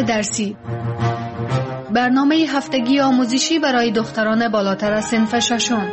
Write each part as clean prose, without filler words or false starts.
درسی، برنامه هفتگی آموزشی برای دختران بالاتر از صنف ششم.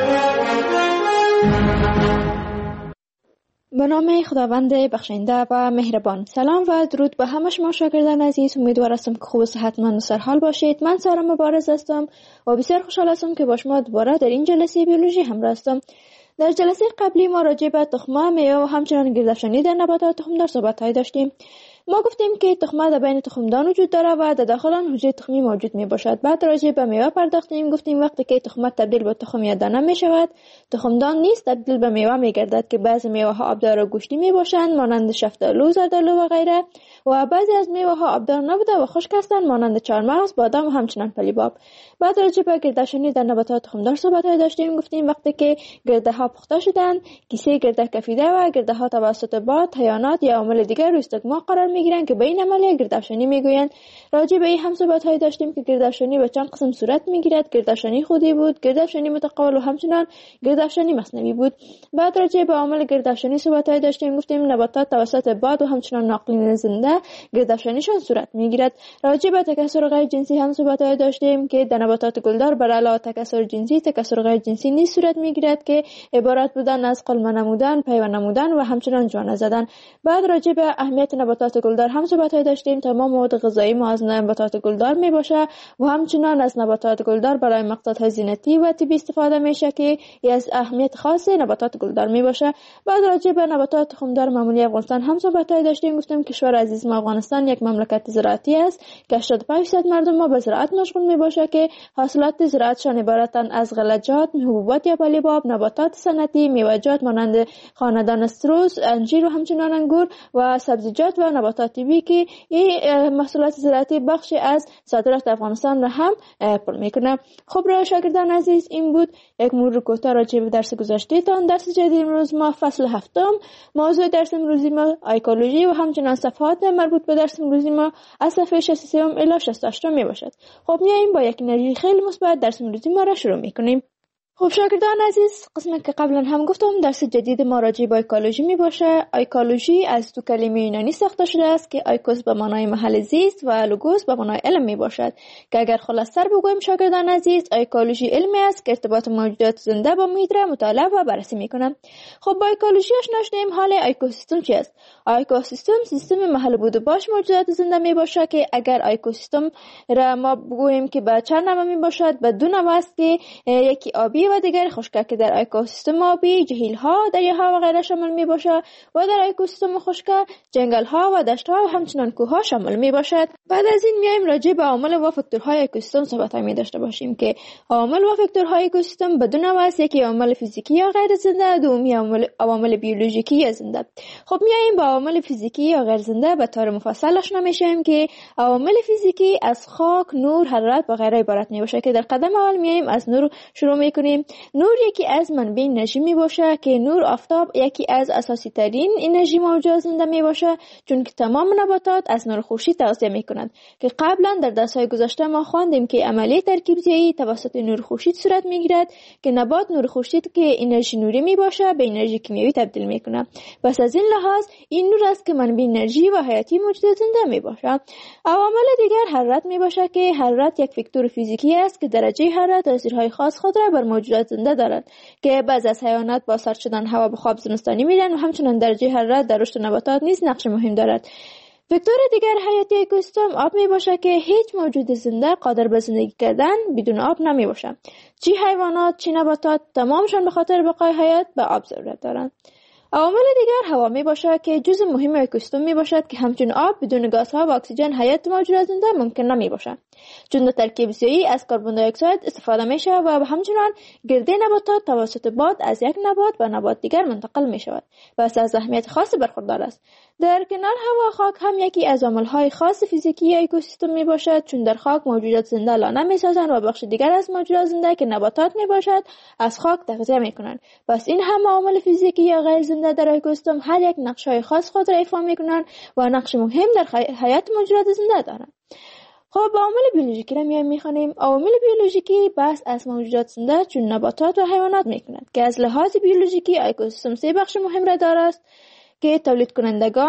به نام خداوند بخشنده و مهربان. سلام و درود به همه شما شاگردان عزیز. امیدوار هستم که خوب و صحتمند و سرحال باشید. من سارا مبارز هستم و بسیار خوشحال هستم که با شما دوباره در این جلسه بیولوژی همراه هستم. در جلسه قبلی ما راجع به تخمه، میوه و همچنین گردافشانی در نباتات تخمدار صحبت‌هایی داشتیم. ما گفتیم که تخمه در بین تخمدان وجود داره و در داخل آن حجره تخمی موجود می باشد. بعد راجع به میوه پرداختیم. گفتیم وقتی که تخمه تبدیل به تخم یا دانه می شود، تخمدان نیست، تبدیل به میوه می گردد که بعضی میوه ها آبدار و گوشتی می باشند مانند شفتالو، زردالو و غیره، و بعضی از میوه ها آبدار نبوده و خشک هستند مانند چهارمغز، بادام و همچنین پلیباب. بعد راجع به گردافشانی در نباتات تخمدار صحبت داشتیم. گفتیم وقتی که گرده ها پخته شدند، کیسه گرده کفیده و گرده ها توسط باد، حیوانات یا عوامل دیگر روی استکمام قرار میگیرند که به این عملیه گردافشانی میگویند. راجع به این هم صحبت‌هایی داشتیم که گردافشانی به چند قسم صورت میگیرد. گردافشانی خودی بود، گردافشانی متقابل و همچنین گردافشانی مصنوعی بود. بعد راجع به عوامل گردافشانی صحبت‌هایی داشتیم. گفتیم نباتات توسط باد و همچنین ناقلین زنده گردافشانیشان صورت میگیرد. راجع به تکثر غیر جنسی هم صحبت‌هایی داشتیم که در نباتات گلدار بر علاوه تکثر جنسی، تکثر غیر جنسی نیز صورت میگیرد که عبارت بودن از قلمه نمودن، پیوند نمودن و همچنین جوانه زدن. بعد راجع به اهمیت نباتات گلدار هم صحبت‌هایی داشتیم. تمام مواد غذایی ما از نباتات گلدار میباشه و همچنین از نباتات گلدار برای مقصدهای زینتی و طبی استفاده میشه که از اهمیت خاص نباتات گلدار میباشه. بعد راجع به نباتات تخمدار معمولی افغانستان هم صحبت‌هایی داشتیم. گفتیم کشور عزیز ما افغانستان یک مملکت زراعتی است که 85% مردم ما به زراعت مشغول میباشه که حاصلات زراعتشان عبارتند از غلجات، حبوبات یا پلیباب، نباتات صنعتی، میوه‌جات مانند خاندان سروس، انجیر و همچنین انگور و سبزیجات و نباتات طبی که این محصولات زراعتی بخشی از صادرات افغانستان را هم پر میکنه. خب را شاگردان عزیز، این بود یک مرور کوتاه راجع به درس گذشته تان. درس جدید امروز ما فصل هفتم، موضوع درس امروزی ما ایکولوژی و همچنین صفحات مربوط به درس امروزی ما از صفحه 63 الی 68 می باشد. خب میایم با یک انرژی خیلی مثبت درس امروزی ما را شروع میکنیم. خب شاگردان عزیز، قسمی که قبلا هم گفتم درس جدید ما راجع به ایکولوژی می باشه. ایکولوژی از دو کلمه یونانی ساخته شده است که ایکوس به معنای محل زیست و لوگوس به معنای علم می باشد که اگر خلاص‌تر بگویم شاگردان عزیز، ایکولوژی علمی است که ارتباط موجودات زنده با محیط را مطالعه و بررسی می‌کنه. خب با ایکولوژی آشنا شدیم. حال ایکوسیستم چی است؟ ایکوسیستم سیستم محل بود و باش موجودات زنده می باشه که اگر ایکوسیستم را ما بگوییم که به چند نوع می باشد، به دو نوع است که یکی آبی و دیگر خشک که در اکوسیستم آبی جهیل‌ها، دریاها و غیره شامل می باشد و در اکوسیستم خشک جنگل‌ها و دشت‌ها و همچنین کوه‌ها شامل می باشد. بعد از این میایم راجع به عوامل و فاکتورهای اکوسیستم صحبت می داشته باشیم که عوامل و فاکتورهای اکوسیستم به دو نوع است، یکی عوامل فیزیکی یا غیر زنده، دومی عوامل بیولوژیکی یا زنده. خب میایم با عوامل فیزیکی یا غیر زنده به طور مفصل آشنا میشیم که عوامل فیزیکی از خاک، نور، حرارت و غیره عبارت می باشه که در قدم اول میایم از نور شروع میکنیم. نور یکی از منبع انرژی می باشه که نور آفتاب یکی از اساسی ترین انرژی موجود زنده می باشه، چون که تمام نباتات از نور خورشید تغذیه می کنند که قبلا در درس‌های گذشته ما خواندیم که عملیه ترکیب ضیایی توسط نور خورشید صورت می گیرد که نبات نور خورشید که انرژی نوری می باشه به انرژی کیمیایی تبدیل می کنه. پس از این لحاظ این نور است که منبع انرژی و حیاتی موجود زنده می باشه. عوامل دیگر حرارت می باشه که حرارت یک فاکتور فیزیکی است که درجه حرارت تاثیرهای خاص خود را بر موجودات زنده دارد که بعض از حیوانات با سرد شدن هوا به خواب زمستانی میرن و همچنین درجه حرارت در رشد نباتات نیز نقش مهم دارد. فاکتور دیگر حیاتی اکوسیستم آب می باشه که هیچ موجود زنده قادر به زندگی کردن بدون آب نمی باشه. چه حیوانات چه نباتات تمامشان به خاطر بقای حیات به آب ضرورت دارند. عوامل دیگر هوا می باشه که جزء مهم اکوسیستم می باشد که همچون آب بدون گازها و اکسیژن حیات موجود زنده ممکن نمی باشه، چون در ترکیب ضیایی از کربن دی اکساید استفاده میشه و همچنین گرده نباتات توسط باد از یک نبات به نبات دیگر منتقل می شود و از اهمیت خاصی برخوردار است. در کنار هوا، خاک هم یکی از عامل‌های خاص فیزیکی اکوسیستم می باشد، چون در خاک موجودات زنده لانه می سازند و بخش دیگر از موجودات زنده که نباتات می باشد از خاک تغذیه می کنند. پس این هم عامل فیزیکی یا غیر زنده در اکوسیستم هر یک نقش‌های خاص خود را ایفا می کنند و نقش مهم در حیات موجودات زنده دارند. خب عوامل بیولوژیکی را می‌خوانیم. عوامل بیولوژیکی بحث از موجودات زنده چون نباتات و حیوانات می‌کنند که از لحاظ بیولوژیکی اکوسیستم سه بخش مهم را دارد که تولید کنندگان،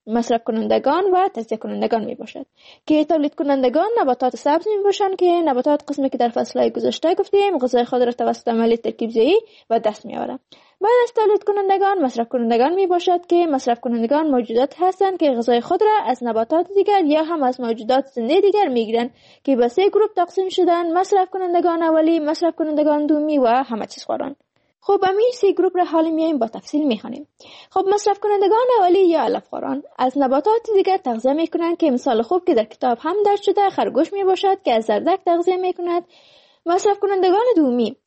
مصرف کنندگان و تجزیه کنندگان می باشد که تولید کنندگان نباتات سبز می باشند که نباتات قسمی که در فصلهای گذشته گفتیم غذای خود را توسط عملیه ترکیب‌زایی و دست می آورند. بعد از تولید کنندگان مصرف کنندگان می باشد که مصرف کنندگان موجودات هستند که غذای خود را از نباتات دیگر یا هم از موجودات زنده دیگر می گیرند که به 3 گروه تقسیم شدند: مصرف کنندگان اولی، مصرف کنندگان دومی و همه چیز خواران. خب همین 3 گروه را حالا میایم با تفصیل میخوانیم. خب مصرف کنندگان اولی یا علفخواران از نباتات دیگر تغذیه میکنند که مثال خوب که در کتاب هم درج شده خرگوش می باشد که از زردک تغذیه میکند. مصرف کنندگان دومی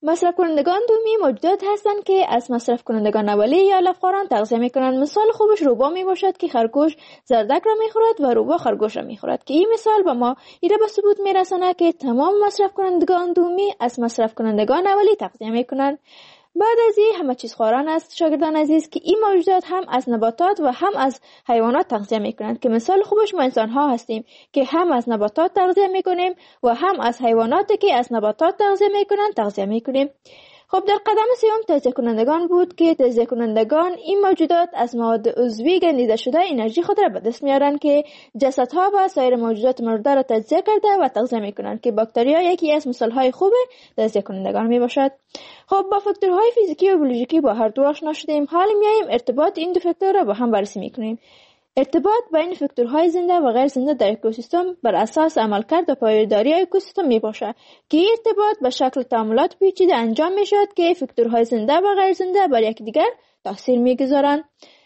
موجودات هستند که از مصرف کنندگان اولی یا علفخواران تغذیه میکنند. مثال خوبش روبا می باشد که خرگوش زردک را میخورد و روبا خرگوش را میخورد که این مثال با ما ایره به ثبوت میرساند که تمام مصرف کنندگان دومی از مصرف کنندگان اولی تغذیه میکنند. بعد از این همه چیز خواران است شاگردان عزیز که این موجودات هم از نباتات و هم از حیوانات تغذیه میکنند که مثال خوبش ما انسان ها هستیم که هم از نباتات تغذیه میکنیم و هم از حیواناتی که از نباتات تغذیه میکنند تغذیه میکنیم. خب در قدم سوم تجزیه کنندگان بود که تجزیه کنندگان این موجودات از مواد عضوی گندیده شده انرژی خود را به دست میارند که جسدها و سایر موجودات مرده را تجزیه کرده و تغذیه میکنند که باکتریا یکی از مثالهای خوب تجزیه کنندگان میباشد. خب با فاکتورهای فیزیکی و بیولوژیکی با هر دو آشنا شدیم. حالا میایم ارتباط این دو فاکتور را با هم بررسی میکنیم. ارتباط بین فاکتورهای زنده و غیر زنده در اکوسیستم بر اساس عملکرد و پایداری اکوسیستم می باشد که این ارتباط به شکل تعاملات پیچیده انجام می شود که فاکتورهای زنده و غیر زنده بر یکدیگر تاثیر می گذارند.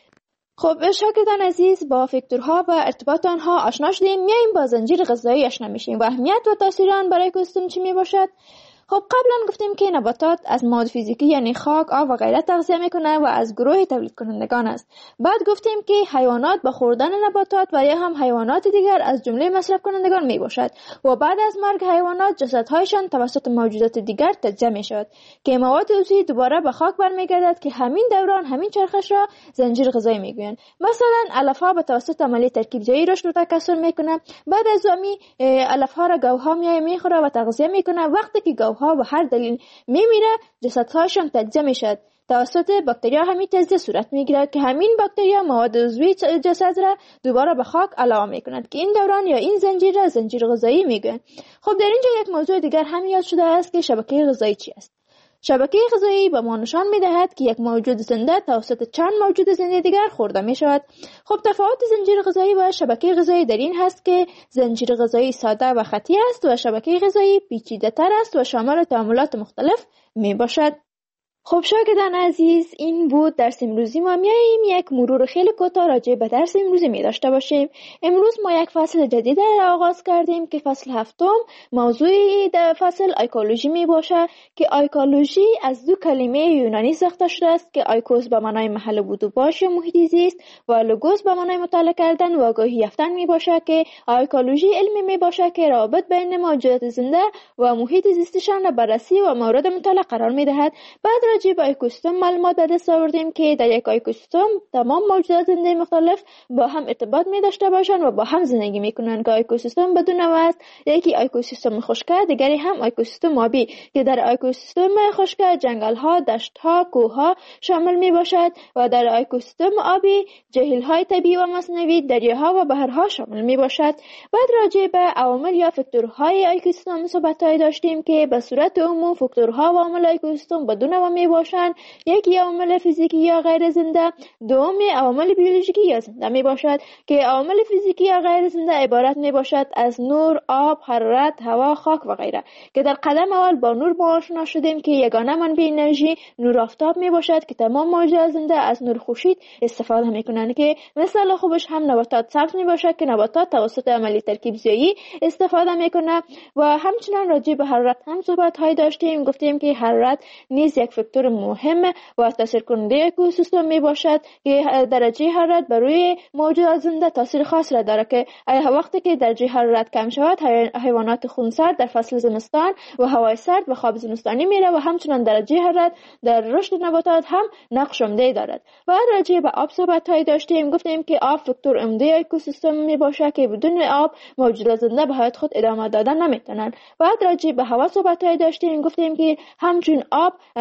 خب شاگردان عزیز با فاکتورها و ارتباط آنها آشنا شدیم. میایم با زنجیر غذایی آشنا میشیم و اهمیت و تاثیر آن برای اکوسیستم چی می باشد. خب قبلا گفتیم که نباتات از مواد فیزیکی یعنی خاک، آب و غیره تغذیه میکنه و از گروه تولید کنندگان است. بعد گفتیم که حیوانات با خوردن نباتات و یا هم حیوانات دیگر از جمله مصرف کنندگان می باشد و بعد از مرگ حیوانات جسدهایشان توسط موجودات دیگر تجزیه می شود که مواد عضوی دوباره به خاک برمیگردد که همین دوران همین چرخش را زنجیر غذایی میگویند. مثلا علفها به توسط عملیه ترکیب‌زایی رشد و تکثر میکنه. بعد از امی علفها را گوها میخوره و تغذیه میکنه. وقتی که ها به هر دلیل میمیره جسدهاشون تجزیه میشد. توسط باکتریا همین تجزیه صورت میگیرد که همین باکتریا مواد عضوی جسد را دوباره به خاک علاوه میکنند که این دوران یا این زنجیر را زنجیر غذایی میگویند. خب در اینجا یک موضوع دیگر هم یاد شده است که شبکه غذایی چی است. شبکه غذایی به ما نشان میدهد که یک موجود زنده توسط چند موجود زنده دیگر خورده می شود. خب تفاوت زنجیر غذایی و شبکه غذایی در این هست که زنجیر غذایی ساده و خطی است و شبکه غذایی پیچیده تر است و شامل تعاملات مختلف می باشد. خب شاگردان عزیز این بود درس امروزی ما. میاییم یک مرور خیلی کوتاه راجع به درس امروزی می داشته باشیم. امروز ما یک فصل جدید را آغاز کردیم که فصل هفتم. موضوع در فصل ایکولوژی می باشه که ایکولوژی از دو کلمه یونانی ساخته شده است که ایکوس به معنای محل بود و باش یا محیط زیست و لوگوس به معنای مطالعه کردن و آگاهی یافتن می باشه که ایکولوژی علمی می باشه که رابط بین موجودات زنده و محیط زیستشان را بررسی و مورد مطالعه قرار می دهد. بعد راجع به اکوسیستم معلومات به دست آوردیم که در یک اکوسیستم تمام موجودات زنده مختلف با هم ارتباط می داشته باشند و با هم زندگی می کنند که اکوسیستم بدون نوع است. یکی اکوسیستم خشک، دیگری هم اکوسیستم آبی که در اکوسیستم خشک جنگل ها، دشت ها، کوه ها شامل می باشد و در اکوسیستم آبی جهیل های طبیعی و مصنوعی، دریاها و بحرها شامل می باشد. بعد راجع به عوامل یا فاکتورهای اکوسیستم صحبت داشتیم که به صورت عموم فاکتورها و عوامل اکوسیستم بدون نوع می باشند. یکی عوامل فیزیکی یا غیر زنده، دومی عوامل بیولوژیکی یا زنده می باشد که عوامل فیزیکی یا غیر زنده عبارت می باشد از نور، آب، حرارت، هوا، خاک و غیره که در قدم اول با نور آشنا شدیم که یگانه منبع انرژی نور آفتاب می باشد که تمام موجودات زنده از نور خورشید استفاده می کنند که مثال خوبش هم نباتات سبز می باشد که نباتات توسط عملیه ترکیب‌زایی استفاده می کنند و همچنین راجع به حرارت هم صحبت های داشتیم. گفتیم که حرارت نیز یک فاکتور مهم و تاثیر کننده اکوسیستم می باشد که درجه حرارت بر روی موجودات زنده تاثیر خاص را دارد که وقتی که درجه حرارت کم شود حیوانات خونسرد در فصل زمستان و هوای سرد به خواب زمستانی میره و همچنین درجه حرارت در رشد نباتات هم نقش عمده دارد. و راجع به آب صحبت های داشتیم. گفتیم که آب فاکتور عمده اکوسیستم می باشد که بدون آب موجودات زنده به حیات خود ادامه دادن نمیتونن. بعد راجع به هوا صحبت های داشتیم. گفتیم که همچون آب هوا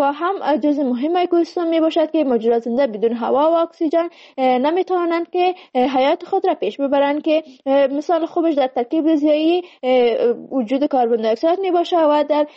و هم جزء مهم اکوسیستم می باشد که موجودات زنده بدون هوا و اکسیژن نمیتوانند که حیات خود را پیش ببرند، که مثال خوبش در ترکیب ریزیایی وجود کربن دی اکساید می باشه و در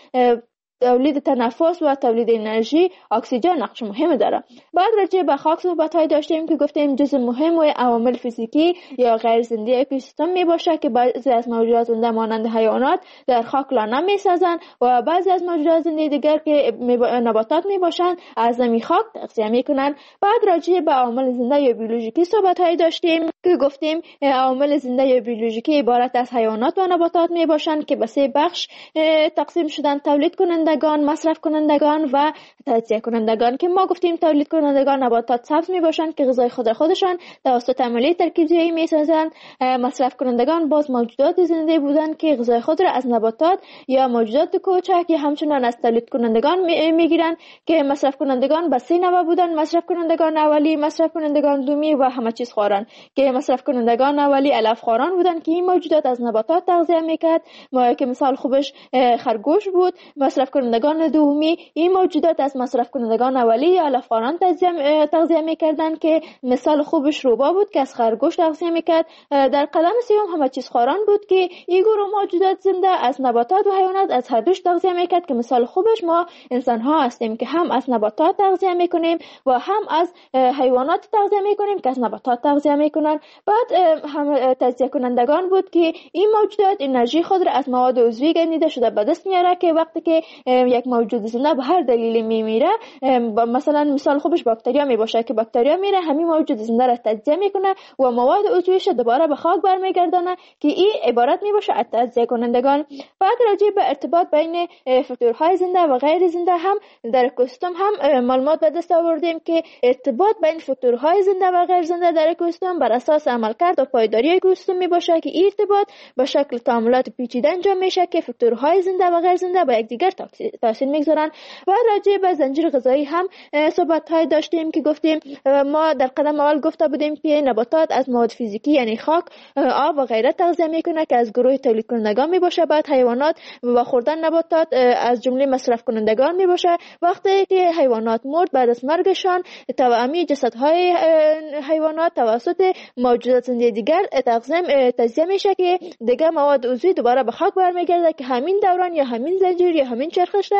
تولید تنفس و تولید انرژی اکسیژن نقش مهم داره. بعد راجع به خاک صحبت‌های داشتیم که گفتیم جزء مهم و عوامل فیزیکی یا غیر زنده اکوسیستم می باشه که بعضی از موجودات زنده مانند حیوانات در خاک لانه می‌سازند و بعضی از موجودات زنده دیگر که نباتات می باشند از زمین خاک تغذیه می‌کنند. بعد راجع به عوامل زنده یا بیولوژیکی صحبت‌های داشتیم که گفتیم عوامل زنده یا بیولوژیکی عبارت از حیوانات و نباتات می باشند که به 3 بخش تقسیم شدن: تولید کنندگان، مصرف کنندگان و تجزیه کنندگان. که ما گفتیم تولید کنندگان نباتات سبز می باشند که غذای خودشان توسط عملیه ترکیب‌ریزی می سازند. مصرف کنندگان باز موجودات زنده بودند که غذای خود را از نباتات یا موجودات کوچک یا همچنان از تولید کنندگان می گیرند که مصرف کنندگان به 3 نوع بودند: مصرف کنندگان اولی، مصرف کنندگان دومی و همه چیز خواران. که مصرف کنندگان اولی علف خواران بودند که این موجودات از نباتات تغذیه میکرد، که مثال خوبش خرگوش بود. مصرف کنندگان دومی این موجودات از مصرف کنندگان اولی یا علف خواران تغذیه میکردند که مثال خوبش روبا بود که از خرگوش تغذیه میکرد. در قدم سوم همه چیز خواران بود که این گروه موجودات زنده از نباتات و حیوانات از هر دوش تغذیه میکرد که مثال خوبش ما انسان ها هستیم که هم از نباتات تغذیه میکنیم و هم از حیوانات تغذیه میکنیم که از نباتات تغذیه میکنن. بعد هم تجزیه کنندگان بود که این موجودات انرژی خود را از مواد عضوی گندیده شده به دست میاره که وقتی که یک موجود زنده به هر دلیلی میمیره، مثلا مثال خوبش باکتریا میباشه که باکتریا میره همین موجود زنده را تجزیه میکنه و مواد عضویش دوباره به خاک برمیگردانه که این عبارت میباشه از تجزیه کنندگان. بعد راجع به ارتباط بین فاکتورهای زنده و غیر زنده هم در اکوسیستم هم معلومات به دست آوردیم که ارتباط بین فاکتورهای زنده و غیر زنده در اکوسیستم بر اساس عملکرد و پایداری اکوسیستم میباشه که این ارتباط به شکل تعاملات پیچیده انجام میشه که فاکتورهای زنده و غیر زنده به یکدیگر تاثیر میگذارن. و راجع به زنجیر غذایی هم صحبت‌های داشتیم که گفتیم ما در قدم اول گفته بودیم که نباتات از مواد فیزیکی یعنی خاک، آب و غیره تغذیه میکنه که از گروه تولید کنندگان میباشه. بعد حیوانات و خوردن نباتات از جمله مصرف کنندگان میباشه. وقتی که حیوانات مرد بعد از مرگشان توأمی جسدهای حیوانات توسط موجودات زنده دیگر تجزیه میشه که دیگه مواد عضوی دوباره به خاک برمیگرده که همین دوران یا همین زنجیر یا همین چرخش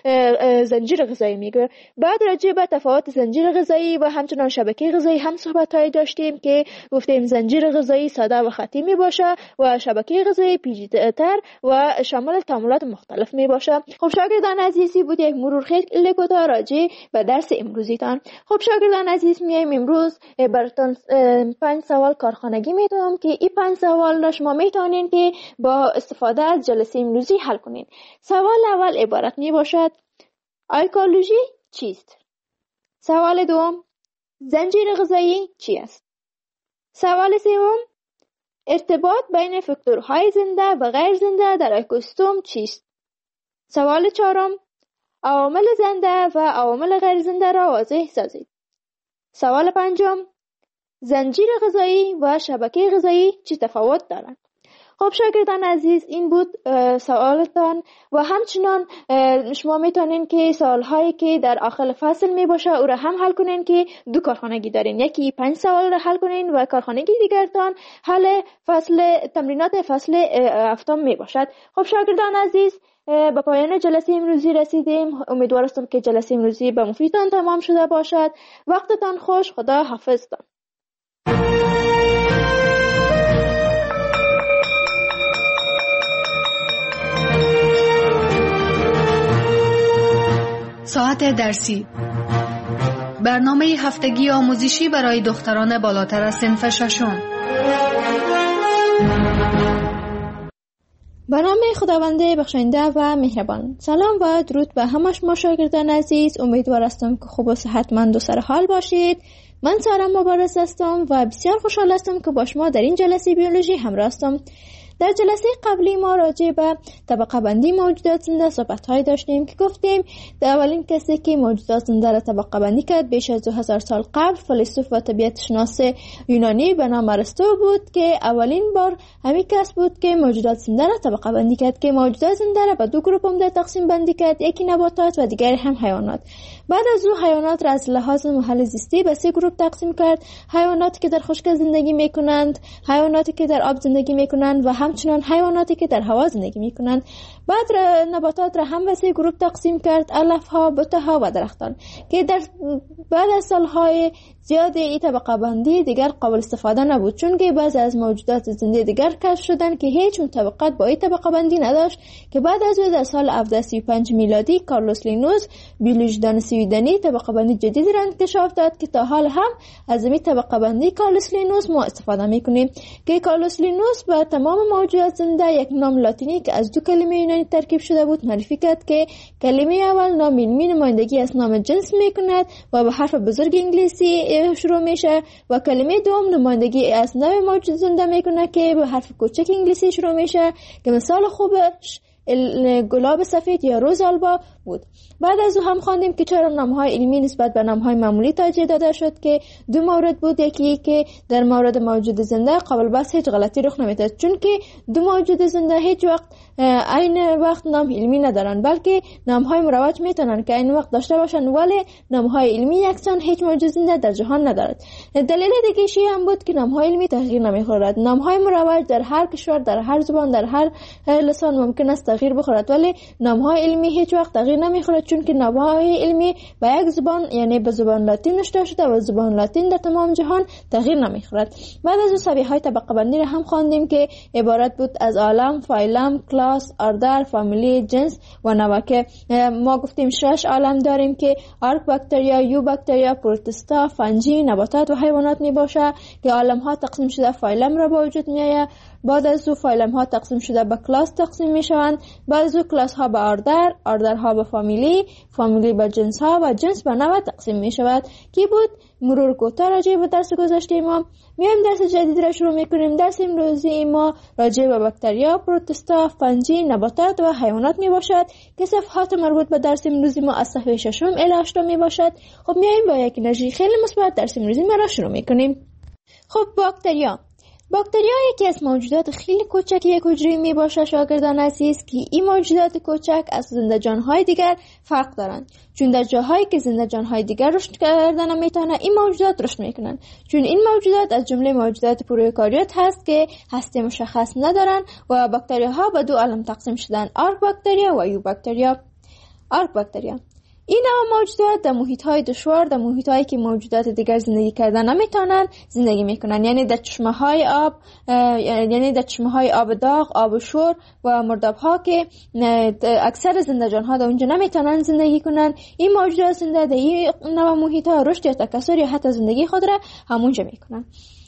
زنجیر غذایی میگه. بعد راجع به تفاوت زنجیر غذایی و همچنان شبکه غذایی هم صحبت‌های داشتیم که گفتیم زنجیر غذایی ساده و خطی میباشه و شبکه غذایی پیچیده‌تر و شامل تعاملات مختلف میباشه. خب شاگردان عزیزی بود یک مرور خیلی کوتاه راجع به درس امروزیتان. خب شاگردان عزیز میایم امروز براتون 5 سوال کارخانگی میدم که این 5 سوال را شما میتونین که با استفاده از جلسه امروزی حل کنین. سوال اول عبارت میباشد: ایکولوژی چیست؟ سوال دوم: زنجیر غذایی چی است؟ سوال سوم: ارتباط بین فاکتورهای زنده و غیر زنده در اکوسیستم چیست؟ سوال چهارم: عوامل زنده و عوامل غیر زنده را واضح سازید. سوال پنجم: زنجیر غذایی و شبکه غذایی چه تفاوت دارند؟ خب شاگردان عزیز این بود سوالتان و همچنان شما میتونین که سوالهایی که در آخر فصل می باشه او را هم حل کنین که 2 کارخانگی دارین، یکی 5 سوال را حل کنین و کارخانگی دیگرتان حل تمرینات فصل 7 می باشد. خب شاگردان عزیز به پایان جلسه امروزی رسیدیم. امیدوارم که جلسه امروزی به مفیدتان تمام شده باشد. وقتتان خوش. خدا حافظتان. ساعت درسی، برنامه هفتگی آموزشی برای دختران بالاتر از صنف ششم. به نام خداوند بخشنده و مهربان. سلام و درود به همه شما شاگردان عزیز. امیدوار هستم که خوب و صحتمند و سر حال باشید. من سارا مبارز هستم و بسیار خوشحال هستم که با شما در این جلسه بیولوژی همراه هستم. در جلسه قبلی ما راجع به طبقه بندی موجودات زنده صحبت‌های داشتیم که گفتیم در اولین کسی که موجودات زنده را طبقه بندی کرد بیش از 2000 سال قبل فیلسوف و طبیعت شناس یونانی به نام ارسطو بود که اولین بار همین کس بود که موجودات زنده را طبقه بندی کرد که موجودات زنده را به دو گروه عمده تقسیم بندی کرد، یکی نباتات و دیگری هم حیوانات. بعد از او حیوانات را از لحاظ محل زیستی به سه گروه تقسیم کرد: حیواناتی که در خشک زندگی میکنند، حیواناتی که در آب زندگی میکنند و همچنین حیواناتی که در هوا زندگی میکنند. بعد نباتات را هم به سه گروه تقسیم کرد: علفها، بوته‌ها و درختان، که در بعد از سالهای زیاد این طبقه بندی دیگر قابل استفاده نبود، چون که بعضی از موجودات زنده دیگر کشف شدند که هیچ مطابقت با این طبقه بندی نداشت، که بعد از او در سال 1735 میلادی کارلوس لینوس بیولوژیدان سویدنی طبقه بندی جدیدی را انکشاف داد که تا حال هم از این طبقه بندی کارلوس لینوس ما استفاده میکنیم، که کارلوس لینوس به تمام موجودات زنده یک نام لاتینی که از دو کلمه یونانی ترکیب شده بود معرفی کرد که کلمه اول نام علمی نمایندگی از نام جنس میکند و به حرف بزرگ انگلیسی شروع میشه و کلمه دوم نمایندگی از نوع موجود زنده میکنه که به حرف کوچک انگلیسی شروع میشه که مثال خوبش گلاب سفید یا روز آلبا بود. بعد از او هم خواندیم که چرا نامهای علمی نسبت به نامهای معمولی توجیه داده شد که دو مورد بود: یکی که در مورد موجود زنده قابل بحث هیچ غلطی رخ نمیدهد، چون که دو موجود زنده هیچ وقت عین وقت نام علمی ندارن، بلکه نامهای مروج میتونن که عین وقت داشته باشن، ولی نامهای علمی یکسان هیچ موجود زنده در جهان ندارد. دلیل دیگه هم بود که نامهای علمی تغییر نمیخورد. نامهای مروج در هر کشور، در هر زبان، در هر لسان ممکن است تغییر بخورد، ولی نامهای علمی هیچ وقت تغییر نمیخورد، چون که نامهای علمی به یک زبان یعنی به زبان لاتین نوشته شده و زبان لاتین در تمام جهان تغییر نمیخورد. بعد از سویه‌های طبقه بندی را هم خواندیم که عبارت بود از عالم، فایلم، کلاس، اردر، فامیلی، جنس و نوع، که ما گفتیم 6 عالم داریم که آرک باکتریا، یو باکتریا، پروتستا، فنجی، نباتات و حیوانات می باشه که عالم ها تقسیم شده فایلم را به وجود می آید. بعد از او فایلم ها تقسیم شده به کلاس تقسیم می شوند. بعد از او کلاس ها به اردر، اردر ها به فامیلی، فامیلی به جنس ها و جنس به نوع تقسیم می شود. کی بود مرور کوتاه راجع به درس گذشته ما. میایم درس جدید را شروع میکنیم. درس امروزی ما راجع به باکتریا، پروتستا، فنجی، نباتات و حیوانات می باشد که صفحات مربوط به درس امروزی ما از صفحه 6 الی 8 می باشد. خب میایم با یک انرژی خیلی مثبت درس امروزی ما را شروع میکنیم. خب باکتریا یکی از موجودات خیلی کوچک یک حجره می باشه شاگردان عزیز، که این موجودات کوچک از زنده جانهای دیگر فرق دارند، چون در جاهایی که زنده جانهای دیگر رشد کردن نمیتونه این موجودات رشد میکنن، چون این موجودات از جمله موجودات پروکاریوت هست که هسته مشخص ندارن و باکتریاها به دو عالم تقسیم شدن: آرک باکتریا و یو باکتریا. آرک باکتریا این نوع موجودات در محیط‌های دشوار، در محیط‌هایی که موجودات دیگر زندگی کردن نمیتونن زندگی میکنن، یعنی در چشمه‌های آب، یعنی در چشمه‌های آب داغ، آب شور و مرداب‌ها که اکثر زنده جان‌ها در اونجا نمیتونن زندگی کنن. این موجودات زنده در این نوع محیط‌ها رشد یا تکثر یا حتی زندگی خود را همونجا میکنن.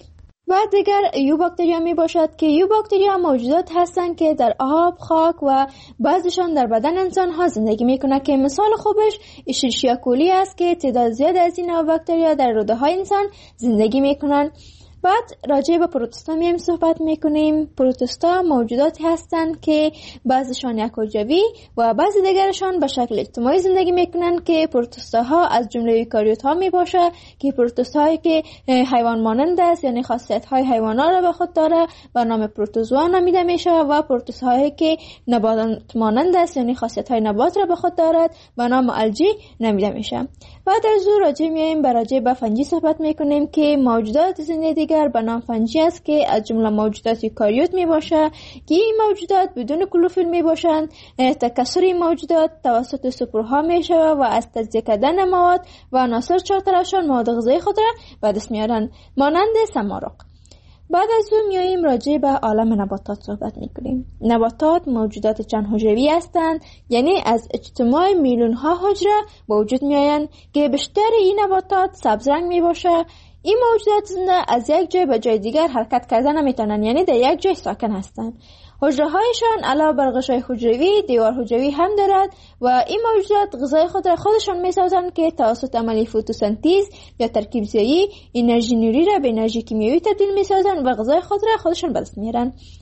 بعد دیگر یو باکتریا می باشد که یو باکتریا موجودات هستند که در آب، خاک و بعضیشان در بدن انسان ها زندگی میکنه، که مثال خوبش اشیرشیا کولی است که تعداد زیاد از این نوع باکتریا در روده های انسان زندگی میکنن. بعد راجع به پروتستا میایم صحبت میکنیم. پروتستا موجوداتی هستند که بعضیشان یک حجروی و بعضی دیگرشان به شکل اجتماعی زندگی میکنن، که پروتستاها از جمله ایوکاریوت ها میباشه که پروتستاهایی که حیوان مانند است، یعنی خاصیت های حیوانات را به خود داره، به نام پروتوزوا نامیده میشه، و پروتستاهایی که نبات مانند است، یعنی خاصیت های نبات را به خود دارد، به نام الژی نامیده میشه. بعد از او راجع به فنجی صحبت میکنیم که موجودات زنده دیگر به نام فنجی است که از جمله موجودات یوکاریوت می باشه، که این موجودات بدون کلوروفیل می باشند. تکثر این موجودات توسط سپرها می شود و از تجزیه کردن مواد و عناصر چهارطرفشان مواد غذایی خود را به دست میارند، مانند سمارق. بعد از اون میاییم راجع به عالم نباتات صحبت میکنیم. نباتات موجودات چند حجروی هستند، یعنی از اجتماع میلیون ها حجره به وجود میآیند که بیشتر این نباتات سبز رنگ می باشه. این موجودات زنده از یک جای به جای دیگر حرکت کردن نمیتونن، یعنی در یک جای ساکن هستند. حجره هایشان علاوه بر غشای حجروی دیوار حجروی هم دارد و این موجودات غذای خود را خودشان میسازند که توسط عمل فتوسنتز یا ترکیب زایی انرژی نوری را به انرژی کیمیایی تبدیل میسازند و غذای خود را خودشان به دست میارند.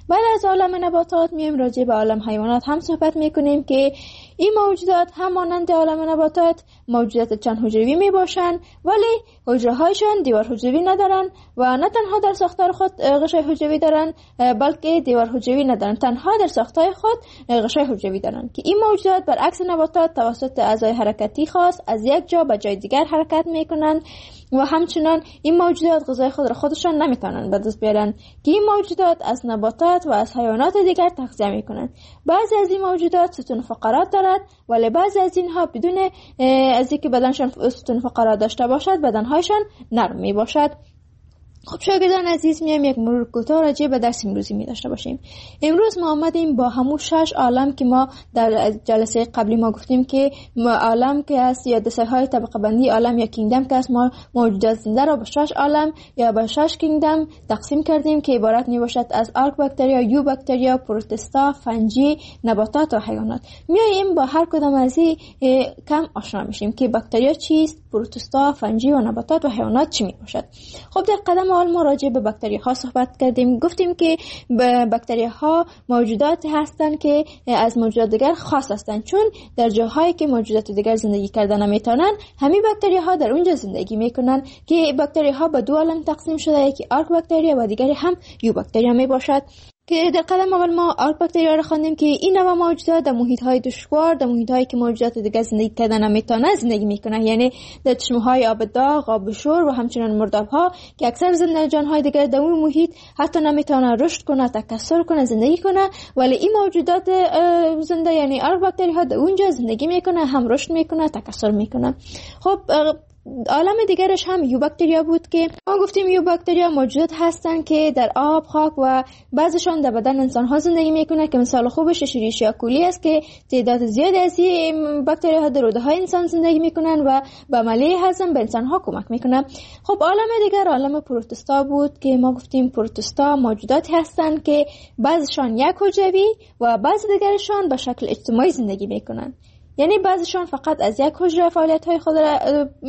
بعد از عالم نباتات میایم راجع به عالم حیوانات هم صحبت میکنیم که این موجودات هم مانند عالم نباتات موجودات چند حجروی می باشند، ولی حجره هایشان دیوار حجروی ندارن و نه تنها در ساختار خود غشای حجروی دارن بلکه دیوار حجروی ندارن، تنها در ساختار خود غشای حجروی دارن که این موجودات برعکس نباتات توسط اعضای حرکتی خاص از یک جا به جای دیگر حرکت میکنند و همچنان این موجودات غذای خود را خودشان نمیتونن به دست بیارن که این موجودات از نباتات و از حیوانات دیگر تغذیه میکنن. بعضی از این موجودات ستون فقرات دارد ولی بعضی از اینها بدون از اینکه بدنشان ستون فقرات داشته باشد بدنهایشان نرم می باشد. خب شاگردان عزیز، میایم یک مرور کوتاه راجع به درس امروزی می داشته باشیم. امروز ما آمدیم با همون 6 عالم که ما در جلسه قبلی ما گفتیم که عالم که است یا دسته‌های طبقه بندی عالم یا کینگدم که است، ما موجودات زنده را به 6 عالم یا به 6 کینگدم تقسیم کردیم که عبارت می باشد از آرک باکتریا، یو باکتریا، پروتستا، فنجی، نباتات و حیوانات. میایم با هر کدام از این کم آشنا میشیم که باکتریا چیست، پروتستا، فنجی و نباتات و حیوانات چی می باشد. خب در قدم اول ما راجع به باکتری ها صحبت کردیم. گفتیم که باکتری ها موجودات هستند که از موجودات دیگر خاص هستند، چون در جاهایی که موجودات دیگر زندگی کردن نمیتونن همین باکتری ها در اونجا زندگی میکنن که باکتری ها به دو عالم تقسیم شده، یکی آرک باکتریا و دیگری هم یو باکتریا می باشد که در قدم اول ما آرک باکتریا را خواندیم که این نوع موجودات در محیط‌های دشوار، در محیط‌هایی که موجودات دیگر زندگی کردن نمیتونن زندگی میکنن، یعنی در چشمه‌های آب داغ، آب شور و همچنین مرداب‌ها که اکثر زنده‌جان‌های دیگر در اون محیط حتی نمیتونن رشد کنه، تکثر کنه، زندگی کنه، ولی این موجودات زنده یعنی آرک باکتری‌ها در اونجا زندگی میکنه، هم رشد میکنه، تکثر میکنه. خب عالم دیگرش هم یو باکتریا بود که ما گفتیم یو باکتریا موجودات هستن که در آب، خاک و بعضشان در بدن انسان ها زندگی میکنه که مثال خوبش اشریشیا کولی است که تعداد زیادی از این باکتریا ها در روده های انسان زندگی میکنن و به عملیه هضم به انسان ها کمک میکنه. خب عالم دیگر عالم پروتستا بود که ما گفتیم پروتستا موجودات هستن که بعضشان یک حجروی و بعض دیگرشان به شکل اجتماعی زندگی میکنن، یعنی بعضیشان فقط از یک حجره فعالیت‌های خود را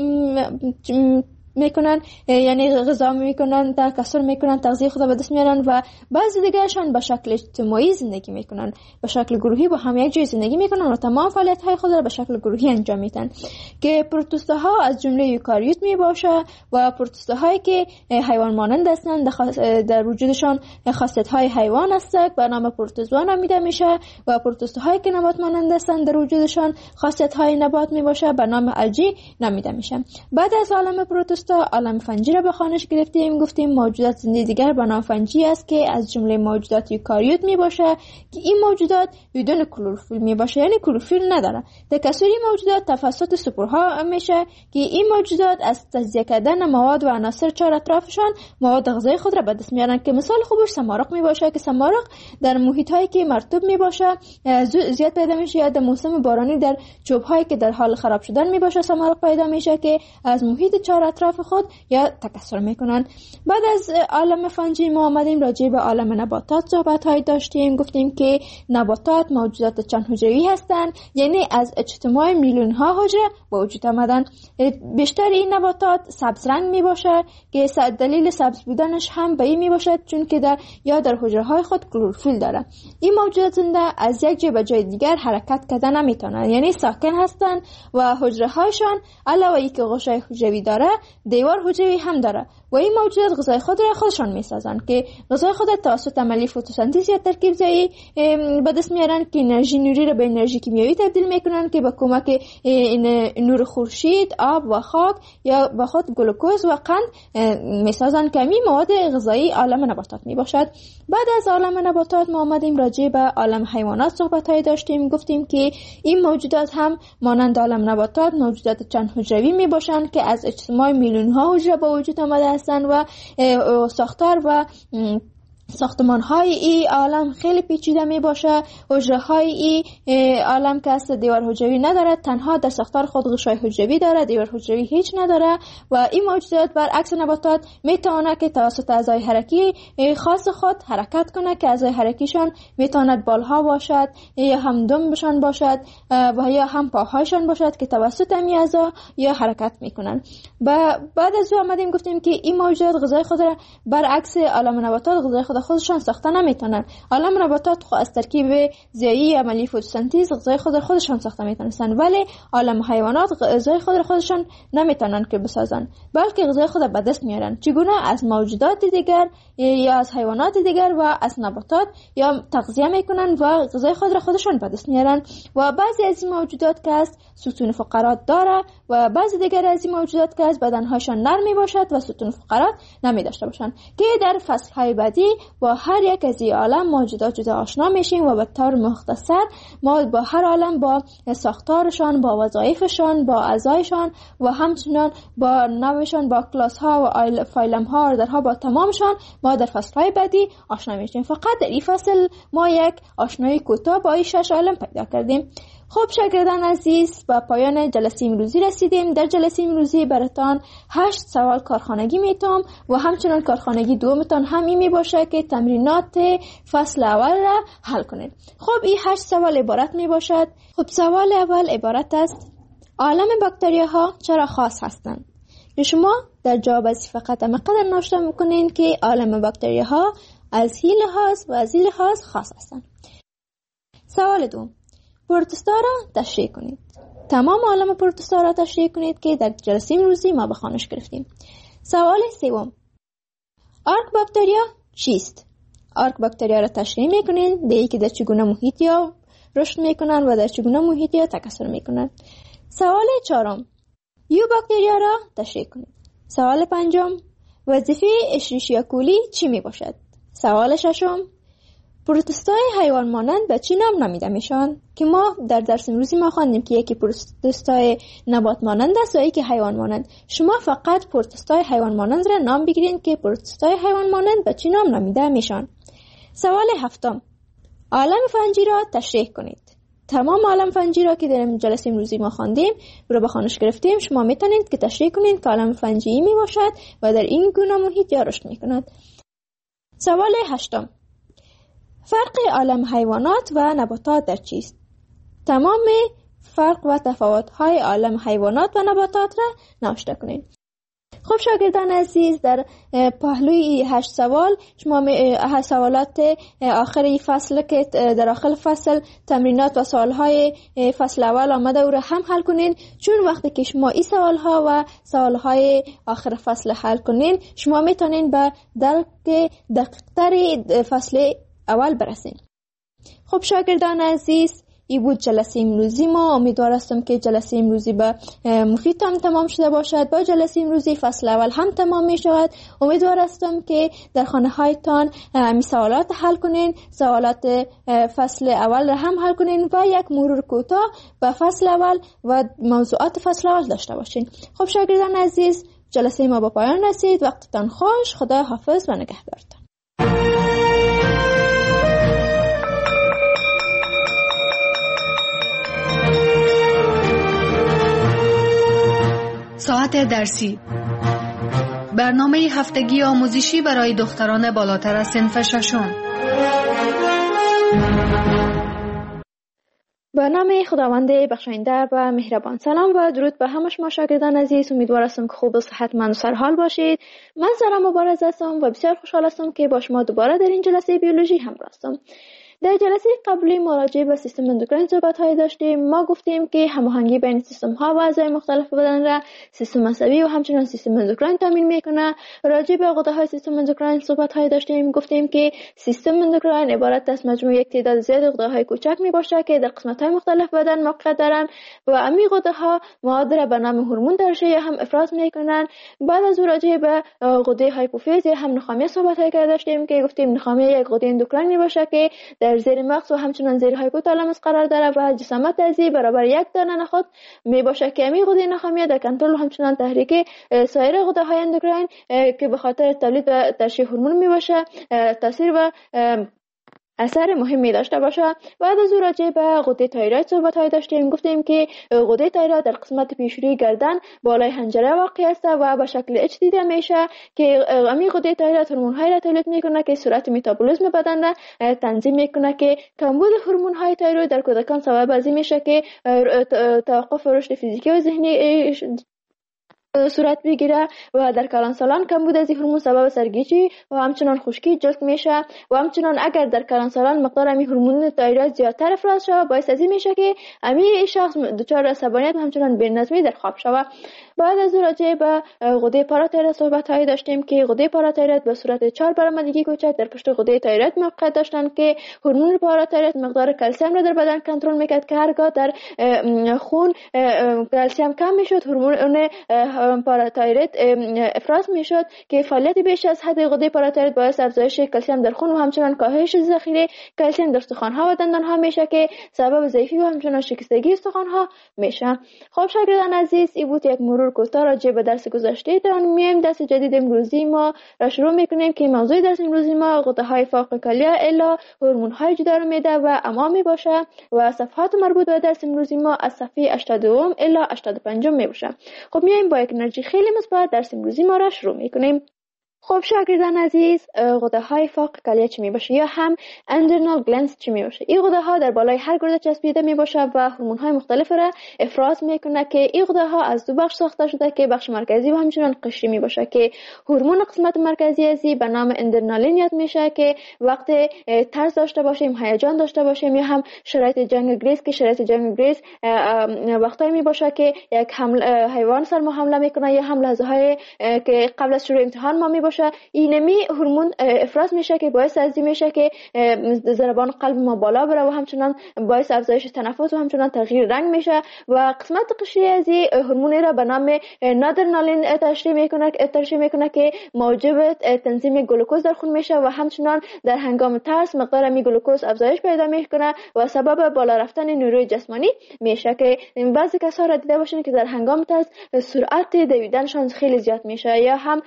میکنن، یعنی غذا میکنن، تکثر میکنن، تغذیه خود را به دست میارن و بعضی دیگرشان به شکل اجتماعی زندگی میکنن، به شکل گروهی با هم یک جای زندگی میکنن و تمام فعالیت‌های خود را به شکل گروهی انجام میدن که پروتوستاها از جمله یوکاریوت میباشه و پروتوستاهایی که حیوان مانند هستند در وجودشان خاصیت‌های حیوان هستند به نام پروتوزوا نامیده میشه و پروتوستاهایی که نبات مانند هستند در وجودشان خاصیت‌های نبات میباشه به نام الژی نامیده میشه. بعد از عالم پروتوستا عالم فنجی را به خوانش گرفتیم. گفتیم موجودات زنده دیگر به نام فنجی است که از جمله موجودات یوکاریوت می باشه که این موجودات بدون کلروفیل می باشه، یعنی کلروفیل نداره. تکثری موجودات توسط سپورها میشه که این موجودات از تجزیه کردن مواد و عناصر چهار اطرافشان مواد غذایی خود را به دست میارن که مثال خوبش سمارق می باشه که سمارق در محیط هایی که مرطوب می باشه زیاد پیدا میشه، یا در موسم بارانی در چوب هایی که در حال خراب شدن می باشه سمارق پیدا میشه که از محیط چهار اطراف خود یا تکثر میکنن. بعد از عالم فنجی ما آمدیم راجع به عالم نباتات صحبت های داشتیم. گفتیم که نباتات موجودات چند حجروی هستند، یعنی از اجتماع میلیون ها حجره به وجود آمدن. بیشتر این نباتات سبز رنگ می باشه که دلیل سبز بودنش هم به این می باشد چون که در حجره های خود کلروفیل داره. این موجودات زنده از یک جای به جای دیگر حرکت کردن نمیتونن، یعنی ساکن هستند و حجره هایشان علاوه اینکه غشای حجروی داره دیوار حجروی هم داره و این موجودات غذای خود را خودشان میسازن که غذای خود توسط عملیه فتوسنتز یا ترکیب زایی به دست میارن که انرژی نوری را به انرژی کیمیایی تبدیل میکنن که با کمک نور خورشید، آب و خاک یا با خود گلوکوز و قند میسازن که این مواد غذایی عالم نباتات میباشد. بعد از عالم نباتات ما آمدیم راجع به عالم حیوانات صحبت های داشتیم. گفتیم که این موجودات هم مانند عالم نباتات موجودات چند حجروی میباشن که از اجتماع میلیون ها حجره به وجود آمده هستند و ساختار و ساختمان های این عالم خیلی پیچیده می باشه. حجره های این عالم که است دیوار حجروی نداره، تنها در ساختار خود غشای حجروی داره، دیوار حجروی هیچ نداره و این موجودات برعکس نباتات می تونه که توسط اعضای حرکی خاص خود حرکت کنه که اعضای حرکیشان می تواند بالها باشد یا هم دمبشان باشد و یا هم پاهایشان باشد که توسط این اعضا یا حرکت میکنن. بعد از او آمدیم گفتیم که این موجودات غذای خود را برعکس عالم نباتات غذای خود خود خودشان ساخته نمیتونن. عالم نباتات از ترکیب ضیایی عملی فتوسنتز غذای خودشان ساخته میتونن، ولی عالم حیوانات غذای خودشان نمیتونن که بسازن، بلکه غذای خود به دست میارن. چگونه؟ از موجودات دیگر یا از حیوانات دیگر و از نباتات یا تغذیه میکنن و غذای خودشان به دست میارن. و بعضی از این موجودات که است ستون فقرات داره و بعضی دیگر از این موجودات که است بدنهاشان نرم باشد و ستون فقرات نمی داشته باشند. که در فصلهای بعدی با هر یک از این عالم موجودات جدا آشنا میشیم و به طور مختصر ما با هر عالم با ساختارشان، با وظایفشان، با اعضایشان و همچنان با نوعشان، با کلاس ها و فایلم ها، اردرها، با تمامشان ما در فصلهای بعدی آشنا میشیم. فقط در این فصل ما یک آشنایی کوتاه با این 6 عالم پیدا کردیم. خب شاگردان عزیز، با پایان جلسه امروزی رسیدیم. در جلسه امروزی براتان 8 سوال کارخانگی میتونم و همچنان کارخانگی دومتان هم این می باشه که تمرینات فصل اول را حل کنید. خب این 8 سوال عبارت می باشد. خب سوال اول عبارت است: عالم باکتریاها چرا خاص هستند؟ شما در جواب از فقط مقدار نوشته میکنین که عالم باکتریاها از این لحاظ و از این لحاظ خاص هستند. سوال دوم: پروتوستا را تشریح کنید. تمام عالم پروتوستا را تشریح کنید که در جلسه امروزی ما به خوانش گرفتیم. سوال سوم: آرک باکتریا چیست؟ آرک باکتریا را تشریح میکنید، دیگه که در چگونه محیط یا رشد میکنن و در چگونه محیط یا تکثر میکنن. سوال چهارم: یو باکتریا را تشریح کنید. سوال پنجم: وظیفه اشریشیا کولی چی می باشد؟ سوال ششم: پروتوستای حیوان مانند به چی نام نامیده میشن؟ که ما در درس امروزی ما خواندیم که یکی پروتوستای نبات مانند است و یکی حیوان مانند. شما فقط پروتوستای حیوان مانند را نام بگیرید که پروتوستای حیوان مانند به چی نام نامیده میشن. سوال هفتم: عالم فنجی را تشریح کنید. تمام عالم فنجی را که در جلسه امروزی ما خواندیم رو به خوانش گرفتیم، شما میتونید که تشریح کنید که عالم فنجی می باشد و در این گونه محیط یا رشد میکند. سوال هشتم: فرق عالم حیوانات و نباتات در چیست؟ تمام فرق و تفاوت‌های عالم حیوانات و نباتات را نوشته کنید. خب شاگردان عزیز، در پهلوی 8 سوال شما سوالات آخری فصل که در آخر فصل تمرینات و سوالهای فصل اول آمده او را هم حل کنین، چون وقتی که شما این سوالها و سوالهای آخر فصل حل کنین شما میتونین به درک دقیق‌تر فصل اول برسین. خب شاگردان عزیز، این بود جلسه امروزی ما. امیدوار هستم که جلسه امروزی به مفید هم تمام شده باشد. با جلسه امروزی فصل اول هم تمام می شود. امیدوار هستم که در خانه هایتان می سوالات حل کنین، سوالات فصل اول را هم حل کنین و یک مرور کوتاه به فصل اول و موضوعات فصل اول داشته باشین. خب شاگردان عزیز، جلسه ما به پایان رسید. وقتتان خوش. خدا حافظ و نگهدارتان. ساعت درسی، برنامه هفتگی آموزشی برای دختران بالاتر از صنف ششم. به نام خداوند بخشاینده و مهربان. سلام و درود به همه شما شاگردان عزیز. امیدوار هستم که خوب و صحتمند و سرحال باشید. من سارا مبارز هستم و بسیار خوشحال هستم که با شما دوباره در این جلسه بیولوژی همراه هستم. در جلسه قبلی ما راجع به سیستم اندوکراین صحبت‌های داشتیم. ما گفتیم که هماهنگی بین سیستم‌ها و اعضای مختلف بدن را سیستم عصبی و همچنین سیستم اندوکراین تامین می‌کنه. راجع به غده‌های سیستم اندوکراین صحبت‌های داشتیم. گفتیم که سیستم اندوکراین عبارت از مجموع یک تعداد زیاد غده‌های کوچک میباشه که در قسمت‌های مختلف بدن موقع دارن و امی غده‌ها مواد را به نام هورمون ترشح هم افراز می‌کنن. بعد از راجع به غده هایپوفیز هم نخامیه صحبت‌های داشتیم که گفتیم نخامیه یک غده اندوکراین میباشه که در زیر مغز و همچنان زیر هایپوتالاموس قرار داره و جسامت عضوی برابر یک دانه نخود می باشه که امی غده نخامیه در کنترل و همچنان تحریک سایر غده‌های اندوکراین که به خاطر تولید و ترشح هورمون می باشه تاثیر و اثر مهمی داشته باشه. بعد از راجع به غده تایروید صحبت‌های داشتیم. گفتیم که غده تایروید در قسمت پیشروی گردن بالای حنجره واقع است و به شکل اچ دیده میشه که امی غده تایروید هورمون‌های را تولید میکنه که سرعت متابولیسم بدن را تنظیم میکنه که کمبود هورمون‌های تایروید در کودکان سبب از این میشه که توقف رشد فیزیکی و ذهنی صورت بگیره و در کلان سالان کمبود از هورمون سبب سرگیجی و همچنان خشکی جلد میشه و همچنان اگر در کلان سالان مقدار امی هورمون تایروید زیادتر افراز شود باعث از این میشه که امی شخص دچار عصبانیت و همچنان بی‌نظمی در خواب شود. بعد از راجع به غده پاراتایروید صحبت هایی داشتیم که غده پاراتایروید به صورت 4 برآمدگی کوچک در پشت غده تایروید موقعیت داشتن که هورمون پاراتایروید مقدار کلسیم را در بدن کنترل میکرد که هرگاه در خون کلسیم کم میشد هورمون پاراتایروید افراز میشد که فعالیت بیش از حد غده پاراتایروید باعث افزایش کلسیم در خون و همچنان کاهش ذخیره کلسیم در استخوان‌ها و دندان‌ها میشه که سبب ضعیفی و همچنان شکستگی استخوان‌ها میشه. خب شاگردان عزیز این بود یک مرور کوتاه راجع به درس گذشته. در میایم درس جدید امروزی ما را شروع میکنیم که موضوع درس امروزی ما غده‌های فوق کلیه الا هورمون‌های جدار معده و امعاء می باشه و صفحات مربوط به درس امروزی ما از صفحه 82 الا 85 می باشه. خب میایم با یک انرژی خیلی مثبت درس امروزی ما را شروع میکنیم. خب شاگردان عزیز غده های فوق کلیه چی می باشه یا هم اندرنال گلنس چی می باشه؟ این غده ها در بالای هر گرده چسبیده می باشه و هورمون های مختلف را افراز میکنه که این غده ها از دو بخش ساخته شده که بخش مرکزی و همچنان قشری می باشه که هورمون قسمت مرکزی ازی به نام اندرنالین یاد میشه که وقت ترس داشته باشیم هیجان داشته باشیم یا هم شرایط جنگ گریز که شرایط جنگ گریز وقتایی می باشه که یک حیوان سر ما حمله میکنه یا هم لحظه های که قبل از شروع امتحان ما می باشه اینمی هورمون افراز میشه که باعث از این میشه که ضربان قلب ما بالا بره و همچنان باعث افزایش تنفس و همچنان تغییر رنگ میشه و قسمت قشری از این هورمون را به نام نادرنالین ترشح میکنه که موجب تنظیم گلوکوز در خون میشه و همچنان در هنگام ترس مقدار می گلوکوز افزایش پیدا میکنه و سبب بالا رفتن نیروی جسمانی میشه که بعضی کسا را دیده باشین که در هنگام ترس سرعت دویدنشان خیلی زیاد میشه یا هم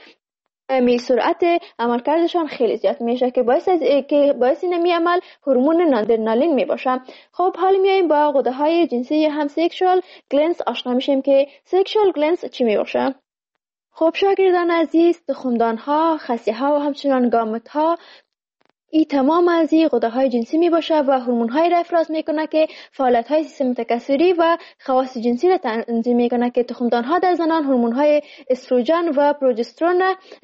سرعت عملکردشان خیلی زیاد میشه که باعث نمی عمل هورمون نادرنالین می باشه. خب حالا میایم با غده های جنسی هم سکشوال گلنس آشنا میشیم که سکشوال گلنس چی می باشه. خب شاگردان عزیز تخمدان ها خصیه ها و همچنان گامت ها این تمام از این غده های جنسی می باشه و هورمون های را افراز میکنه که فعالیت های سیستم تکثری و خواص جنسی را تنظیم میکنه که تخمدان ها در زنان هورمون های استروژن و پروژسترون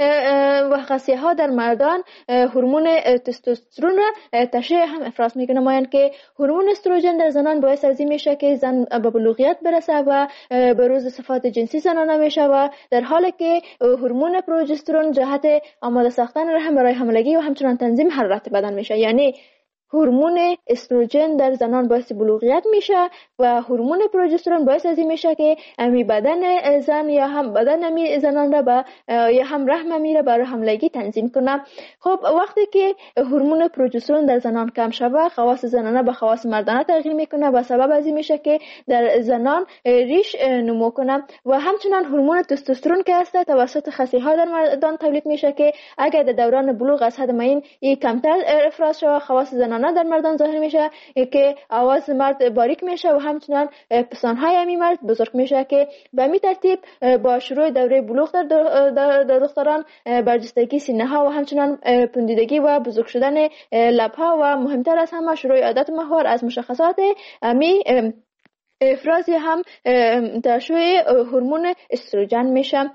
و خصیه ها در مردان هورمون تستوسترون را تشریع هم افراز میکنه مایان که هورمون استروژن در زنان باعث از این میشه که زن به بلوغیت برسه و بروز صفات جنسی زنانه میشه و در حالی که هورمون پروژسترون جهت آماده ساختن رحم برای حاملگی و همچنان تنظیم حرارت بدن میشه. یعنی هورمون استروژن در زنان باعث بلوغیت میشه و هورمون پروژسترون باعث از این میشه که امی بدن زن یا هم بدن امی زنان را یا هم رحم امی را برای حملگی تنظیم کنه. خب وقتی که هورمون پروژسترون در زنان کم شوه خواص زنانه به خواص مردانه تغییر میکنه و سبب از این میشه که در زنان ریش نمو کنه و همچنان هورمون تستوسترون که هست توسط خصیه ها در مردان تولید میشه که اگر در دوران بلوغ از حد معین کمتر افراز شوه خواص زنانه در مردان ظاهر میشه که آواز مرد باریک میشه و همچنان پستانهای امی مرد بزرگ میشه که به همین ترتیب با شروع دوره بلوغ در دختران برجستگی سینه ها و همچنان پوندیدگی و بزرگ شدن لب ها و مهمتر از همه شروع عادت ماهوار از مشخصات امی افراز هم ترشح هورمون استروژن میشه.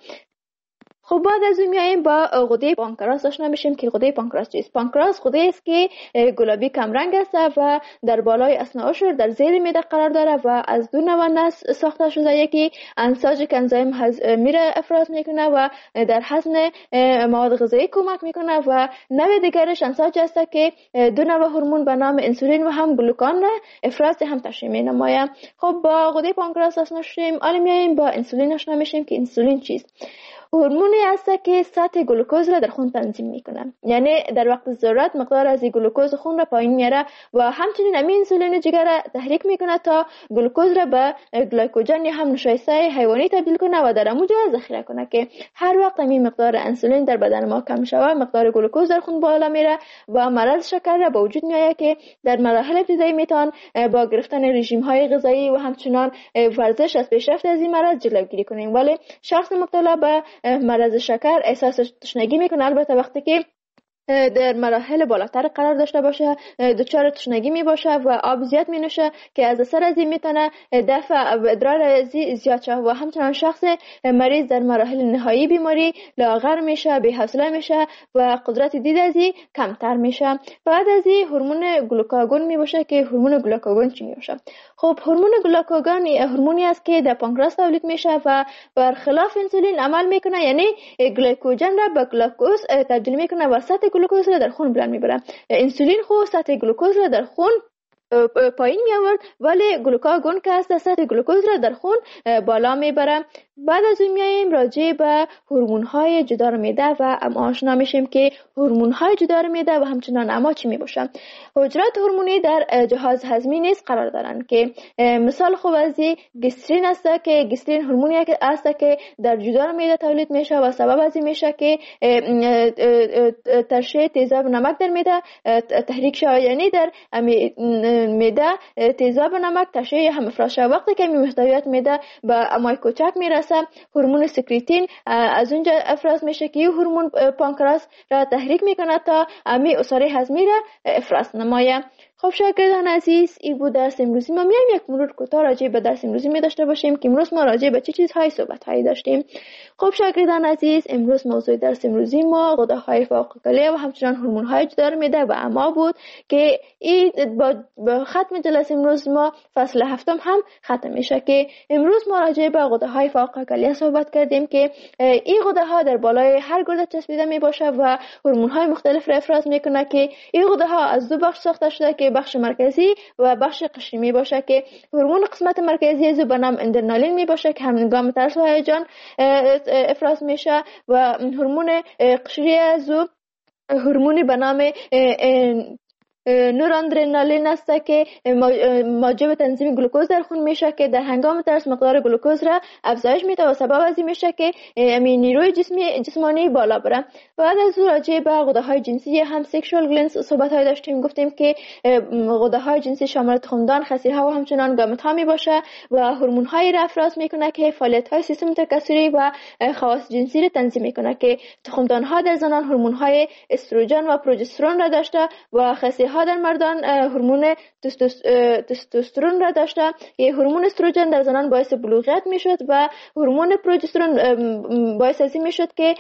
خب بعد از اون میایم با غده پانکراس آشنا میشیم که غده پانکراس چیست. پانکراس غده است که گلابی کم رنگ است و در بالای اثناء عشر در زیر معده قرار داره و از دو نوع نسج ساخته شده. یکی انساژ که انزیم میره افراز میکنه و در هضم مواد غذایی کمک میکنه و نوع دیگرش انساژ است که دو نوع هورمون به نام انسولین و هم گلوکان را افراز هم تشریح مینماید. خب با غده پانکراس آشنا شدیم. حالا میایم با انسولین آشنا میشیم که انسولین چیست. هورمونی است که سطح گلوکوز را در خون تنظیم میکنه. یعنی در وقت ضرورت مقدار از گلوکوز خون را پایین میاره و همچنین همین انسولین جگر را تحریک میکنه تا گلوکوز را به گلایکوژن یا هم نشایسته حیوانی تبدیل کنه و در اموجه ذخیره کنه که هر وقت همین مقدار انسولین در بدن ما کم شود مقدار گلوکوز در خون بالا میره و مرض شکر را به وجود میآید که در مراحل ابتدایی میتوان با گرفتن رژیم های غذایی و همچنان ورزش از پیشرفت از این مرض جلوگیری کنیم. ولی شخص مبتلا به مرض شکر احساس تشنگی میکنه البته وقتی که در مراحل بالاتر قرار داشته باشه، دچار تشنگی می باشه و آب زیاد می نوشه که از اثر از این میتونه دفع ادرار زیاد شه و همچنان شخص مریض در مراحل نهایی بیماری لاغر میشه، بی‌حوصله میشه و قدرت دید از این کمتر میشه. بعد از این هورمون گلوکاگون می باشه که هورمون گلوکاگون چی میشه؟ خب هورمون گلوکاگون هورمونی است که در پانکراس تولید میشه و برخلاف انسولین عمل میکنه، یعنی گلیکوژن را به گلوکوز تبدیل میکنه و سطح گلوکوز را در خون بلند میبره. انسولین خو سطح گلوکوز را در خون پایین می آورد، ولی گلوکاگون که است سطح گلوکوز را در خون بالا میبره. بعد از اون میایم راجع به هورمون های جدار معده و امعا آشنا میشیم که هورمون های جدار معده و همچنان امعا چی میباشن. حجرات هورمونی در جهاز هضمی نیز قرار دارند که مثال خوب از گسترین است که گسترین هورمونی است که در جدار معده تولید میشه و سبب از این میشه که ترشح تیزاب نمک در معده تحریک شود، یعنی در معده تیزاب نمک ترشح هم افراز شود. وقتی که محتویات معده به امعای کوچک میرسه، هورمون سکریتین از اونجا افراز میشه که این هورمون پانکراس را تحریک میکنه تا امی عصاره هضمی را افراز نمایه. خب شاگردان عزیز، این بود درس امروزی ما. میایم یک مرور کوتاه راجع به درس امروزی می داشته باشیم که امروز ما راجع به چه چیزهای صحبت هایی داشتیم. خب شاگردان عزیز، امروز موضوع درس امروزی ما غده‌های فوق‌الکلیه و همچنان هورمون‌های جدار معده و امعا بود که این با ختم جلسه امروز ما فصل هفتم هم ختم میشه که امروز ما راجع به غده‌های فوق‌الکلیه صحبت کردیم که این غده‌ها در بالای هر گرده چسبیده می باشه و هورمون‌های مختلف را افراز میکنه که این غده‌ها از دو بخش ساخته شده که بخش مرکزی و بخش قشری می باشه که هورمون قسمت مرکزی از به نام اندرنالین می باشه که هنگام ترس و هیجان افراز میشه و هورمون قشری از هورمونی به نام نورادرنالین است که موجب تنظیم گلوکوز در خون میشه که در هنگام ترس مقدار گلوکوز را افزایش میده و سبب از این میشه که نیروی جسمانی بالا بره. بعد از او راجع به غده‌های جنسی هم سکشوال گلندز صحبت های داشتیم. گفتیم که غده‌های جنسی شامل تخمدان، خصی‌ها و همچنان گامت‌ها می باشه و هورمون‌هایی را افراز میکنه که فعالیت‌های سیستم تکثری و خواص جنسی را تنظیم میکنه که تخمدان‌ها در زنان هورمون‌های استروژن و پروژسترون را داشته و خصی‌ها در مردان هورمون تستوسترون را داشته. که هورمون استروژن در زنان باعث بلوغیت میشد و هورمون پروژسترون باعث از این میشد که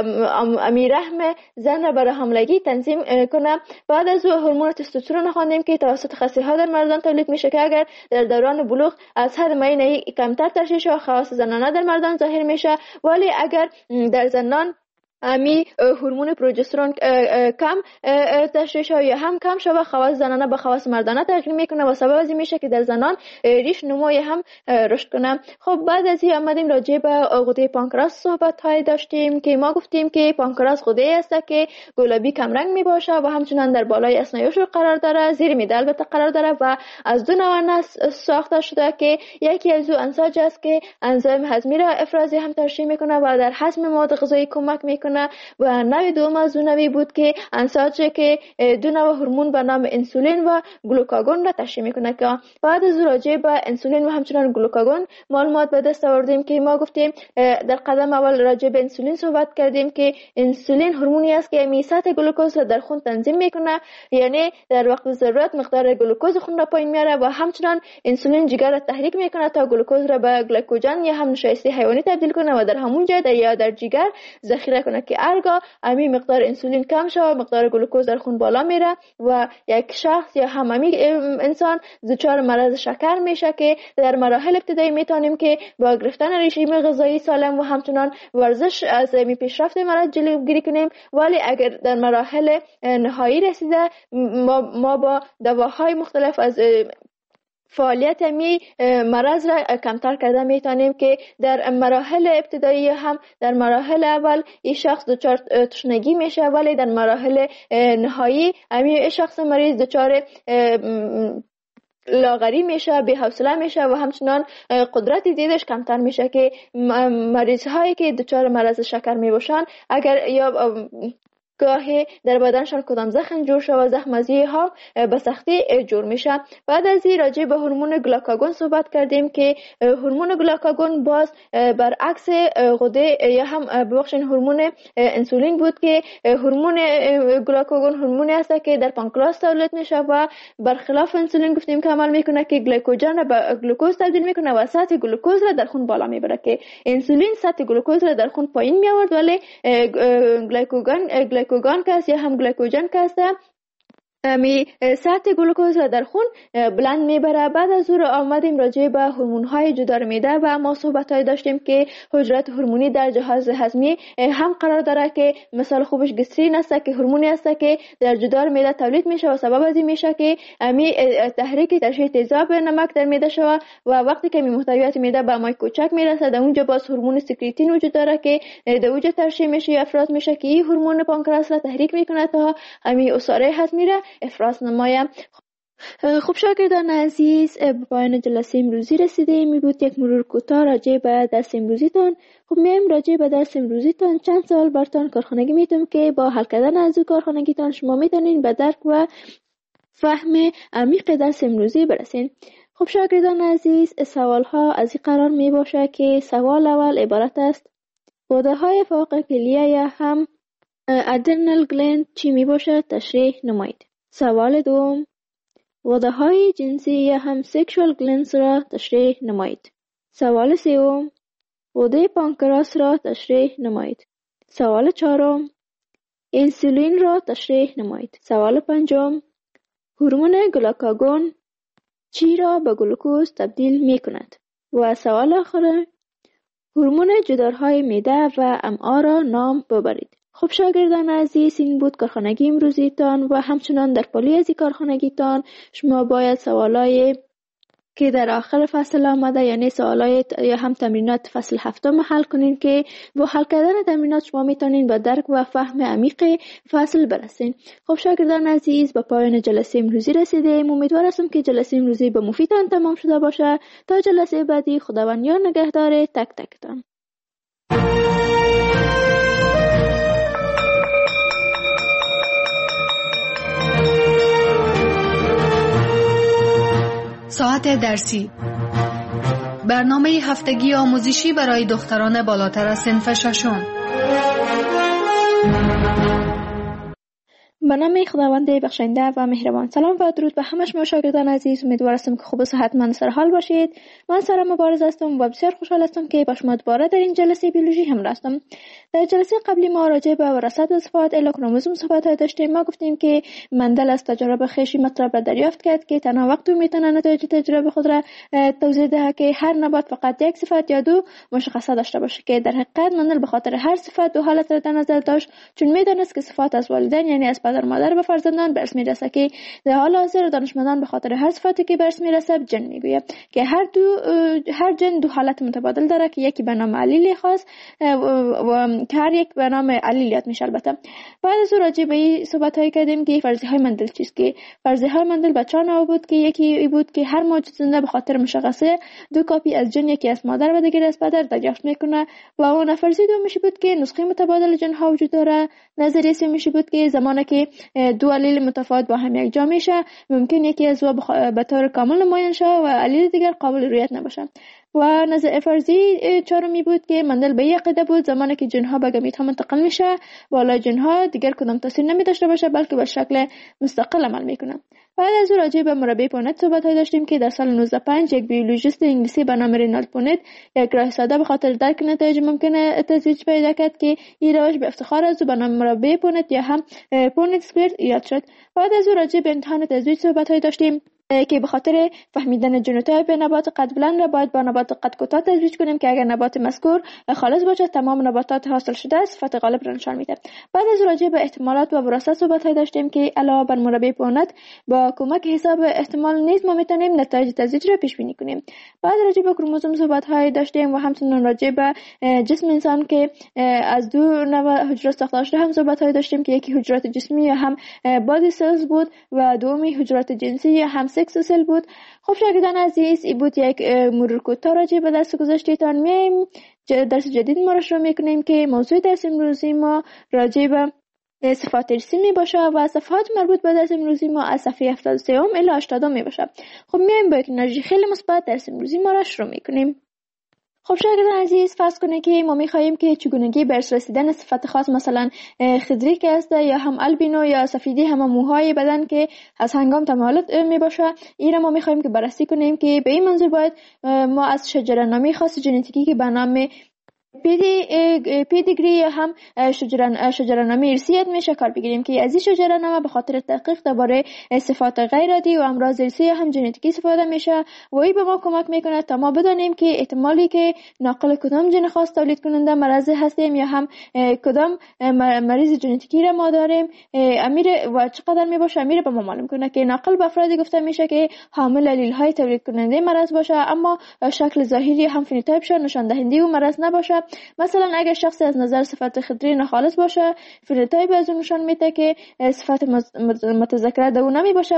رحم زن را برای حاملگی تنظیم کنه. بعد از هورمون تستوسترون خواندیم که توسط خصی‌ها در مردان تولید میشه که اگر در دوران بلوغ از حد معینی کمتر ترشح و خواص زنانه در مردان ظاهر میشه، ولی اگر در زنان هورمون پروژسترون کم ترشح یا هم کم شود، خواص زنانه به خواص مردانه تغییر میکنه و سبب از این میشه که در زنان ریش نموی هم رشد کنه. خب بعد از این آمدیم راجع به غده پانکراس صحبت های داشتیم که ما گفتیم که پانکراس غده است که گلابی کم رنگ می باشه و همچنان در بالای اثنیه‌اش قرار داره، زیر معده البته قرار داره و از دو نوع ساخته شده که یکی از انساج است که انزیم هضمی را افرازی هم ترشح میکنه و در هضم مواد غذایی کمک میکنه و نوع دوم از اون نوعی بود که انساج که دو نوع هورمون به نام انسولین و گلوکاگون را ترشح میکنه. که بعد از راجع به انسولین و همچنان گلوکاگون معلومات به دست آوردیم که ما گفتیم در قدم اول راجع به انسولین صحبت کردیم که انسولین هورمونی است که سطح گلوکوز را در خون تنظیم میکنه، یعنی در وقت ضرورت مقدار گلوکوز خون را پایین میاره و همچنان انسولین جگر را تحریک میکنه تا گلوکوز را به گلیکوژن یا هم نشایسته حیوانی تبدیل کنه و در همون جای یا در جگر ذخیره کنه که هرگاه امی مقدار انسولین کم شود مقدار گلوکوز در خون بالا میره و یک شخص یا هممی انسان دچار مرض شکر میشه که در مراحل ابتدایی میتونیم که با گرفتن رژیم غذایی سالم و همچنان ورزش از پیشرفت مرض جلوگیری کنیم، ولی اگر در مراحل نهایی رسیده ما با دواهای مختلف از فعالیت مرض را کمتر کرده میتونیم که در مراحل ابتدایی هم در مراحل اول این شخص دچار تشنگی میشه، ولی در مراحل نهایی این شخص مریض دچار لاغری میشه، بی‌حوصله میشه و همچنان قدرت دیدش کمتر میشه که مریض هایی که دچار مرض شکر میباشن اگر یا گاهی در بدنشان کدام زخم جور شود، زخم از ها به سختی جور میشه. بعد از این راجع به هورمون گلاکاگون صحبت کردیم که هورمون گلاکاگون باز برعکس غده یا هم ببخشید هورمون انسولین بود که هورمون گلاکاگون هورمونی است که در پانکراس تولید میشه و برخلاف انسولین گفتیم که عمل میکنه که گلیکوژن را به گلوکوز تبدیل میکنه و سطح گلوکوز را در خون بالا میبره، که انسولین سطح گلوکوز را در خون پایین میآورد، ولی گلیکوگان که است یا هم گلیکوژن که است سطح گلوکوز را در خون بلند میبره. بعد از او آمدیم راجع به هورمون های جدار میده و ما صحبت های داشتیم که حجرات هورمونی در جهاز هضمی هم قرار داره که مثال خوبش گسترین است که هورمونی است که در جدار میده تولید میشه و سبب از این میشه که تحریک ترشح تیزاب نمک در میده شوه و وقتی که محتویات میده به مای کوچک میرسه در اونجا باز هورمون سکریتین وجود داره که در اونجا ترشح میشه یا افراز میشه که این هورمون پانکراس را تحریک میکنه تا عصاره هضمی را افراز نمایم. خب شاگردان عزیز، به پایان جلسه امروزی رسیده. می بود یک مرور کوتاه راجع به درس امروزیتان. خب میم راجع به درس امروزیتان چند سوال براتون کارخانگی میتونم که با حل کردن از او کارخانگیتان شما میتونین به درک و فهم عمیق درس امروزی برسین. خب شاگردان عزیز، سوال ها از این قرار می باشه که سوال اول عبارت است: غده های فوق کلیه یا هم ادرنال گلند چی می باشه؟ تشریح نمایید. سوال دوم: غده های جنسی یا هم سکشوال گلندز را تشریح نمایید. سوال سوم: غده پانکراس را تشریح نمایید. سوال چهارم: انسولین را تشریح نمایید. سوال پنجم: هورمون گلاکاگون چی را به گلوکوز تبدیل می کند؟ و سوال آخر: هورمون جدارهای معده و امعا را نام ببرید. خب شاگردان عزیز، این بود کارخانگی امروزیتان و همچنان در پالی از این کارخانگیتان شما باید سوالای که در آخر فصل آمده یعنی سوالای یا هم تمرینات فصل هفتم حل کنین که با حل کردن تمرینات شما میتونین به درک و فهم عمیق فصل برسین. خب شاگردان عزیز، به پایان جلسه امروزی رسیدیم. امیدوار هستم که جلسه امروزی به مفیدتان تمام شده باشه. تا جلسه بعدی، خداوند یار نگهدار تک تکتان. ساعت درسی، برنامه هفتگی آموزشی برای دختران بالاتر از صنف ششم. به نام خداوند بخشنده و مهربان. سلام و درود به همه شما شاگردان عزیز. امیدوار هستم که خوب و صحتمند سر حال باشید. من سارا مبارز هستم و بسیار خوشحال هستم که با شما دوباره در این جلسه بیولوژی همراه هستم. در جلسه قبلی ما راجع به وراثت و صفات الکروموزوم صحبت داشتیم. ما گفتیم که مندل از تجربه خویش مطلب را دریافت کرد که تنها وقت میتونه نتایج تجربه خود را توضیح دهد که هر نبات فقط یک صفت یا دو مشخصه داشته باشه، که در حقیقت مندل به خاطر هر صفت دو حالت را در نظر داشت، چون میدانست که صفات از والدین یعنی از پدر مادر به فرزندان برس میرسه، که در حال حاضر دانشمندان به خاطر هر صفتی که برس میرسه جن میگوید که هر جن دو حالت متبادل داره که یکی به نام علیل خاص و که هر یک به نام علیلیت میشه. البته بعد از راجع به این صحبت های کردیم که فرضیه های مندل چیست، که فرضیه های مندل به چهار نوع بود، که یکی بود که هر موجود زنده به خاطر مشخصه دو کاپی از جن، یکی از مادر و دیگر از پدر دریافت میکنه، و اون فرضیه دومیش بود که نسخه متبادل جن ها وجود داره. نظریه سومیش بود که زمانی که دو علیل متفاوت با هم یک جا میشه ممکن یکی از به طور کامل نمایان شه و علیل دیگر قابل رؤیت نباشه. و نظریه فرضی چهارمی بود که مندل به یک عقیده بود زمانی که جنها به گمیت ها منتقل میشه والا جنها دیگر کدام تاثیر نمی داشته باشه بلکه به شکل مستقل عمل میکنه. بعد از راجع به مربی پونت صحبت های داشتیم که در سال 1905 یک بیولوژیست انگلیسی به نام رینالد پونت یک راه ساده به خاطر درک نتایج ممکنه تزریق پیدا کرد که این روش به افتخار از او به نام مربی پونت یا هم پونت اسکوئر یاد شد. بعد از راجع به امتحان تزریق صحبت های داشتیم که به خاطر فهمیدن ژنوتایپ نبات قد بلند را باید با نبات قد کوتاه تزریق کنیم که اگر نبات مذکور خالص باشد تمام نباتات حاصل شده صفت غالب را نشان میده. بعد از راجع به احتمالات و وراثت صحبت های داشتیم که علاوه بر مربی پونت با کمک حساب احتمال نیز ما میتونیم نتایج تزریق را پیش بینی کنیم. بعد راجع به کروموزوم صحبت های داشتیم و همچنین راجع به جسم انسان که از دو نوع حجرات ساخته شده هم صحبت های داشتیم که یکی حجرات جسمی یا هم بادی سلز بود و دومی حجرات جنسی یا هم سکس سل بود. خب شاگردان عزیز، این بود یک مرور کوتاه راجع به درس گذشته‌تان. میایم درس جدید ما را شروع میکنیم که موضوع درس امروزی ما راجع به صفات ارثی می باشه و صفات مربوط به درس امروزی ما از صفحه 73 الی 80 می باشه. خب میایم با یک انرژی خیلی مثبت درس امروزی ما را شروع میکنیم. خب شاگردان عزیز، فرض کنید که ما می‌خواهیم که چگونگی به ارث رسیدن صفت خاص مثلا خضری که است یا هم البینو یا سفیدی هم موهای بدن که از هنگام تمالد میباشه، این را ما می‌خواهیم که بررسی کنیم که به این منظور باید ما از شجره‌نامه خاص ژنتیکی که به نام پیدیگری یا هم شجره‌نامه ارثیت میشه کار بگیریم که از این شجره‌نامه به خاطر تحقیق درباره صفات غیر عادی و امراض ارثی هم ژنتیکی استفاده میشه و این به ما کمک میکنه تا ما بدانیم که احتمالی که ناقل کدام ژن خاص تولید کننده مرض هستیم یا هم کدام مریض ژنتیکی را ما داریم امیر و چقدر میباشه. امیر به ما معلوم کنه که ناقل به افرادی گفته میشه که حامل الیل های تولید کننده مرض باشه اما شکل ظاهری هم فنوتایپش نشان دهنده اون مرض نباشه. مثلا اگر شخص از نظر صفت خضری ناخالص باشه، فنوتایپ از اون نشان میده که صفت متذکره در اون نمی باشه،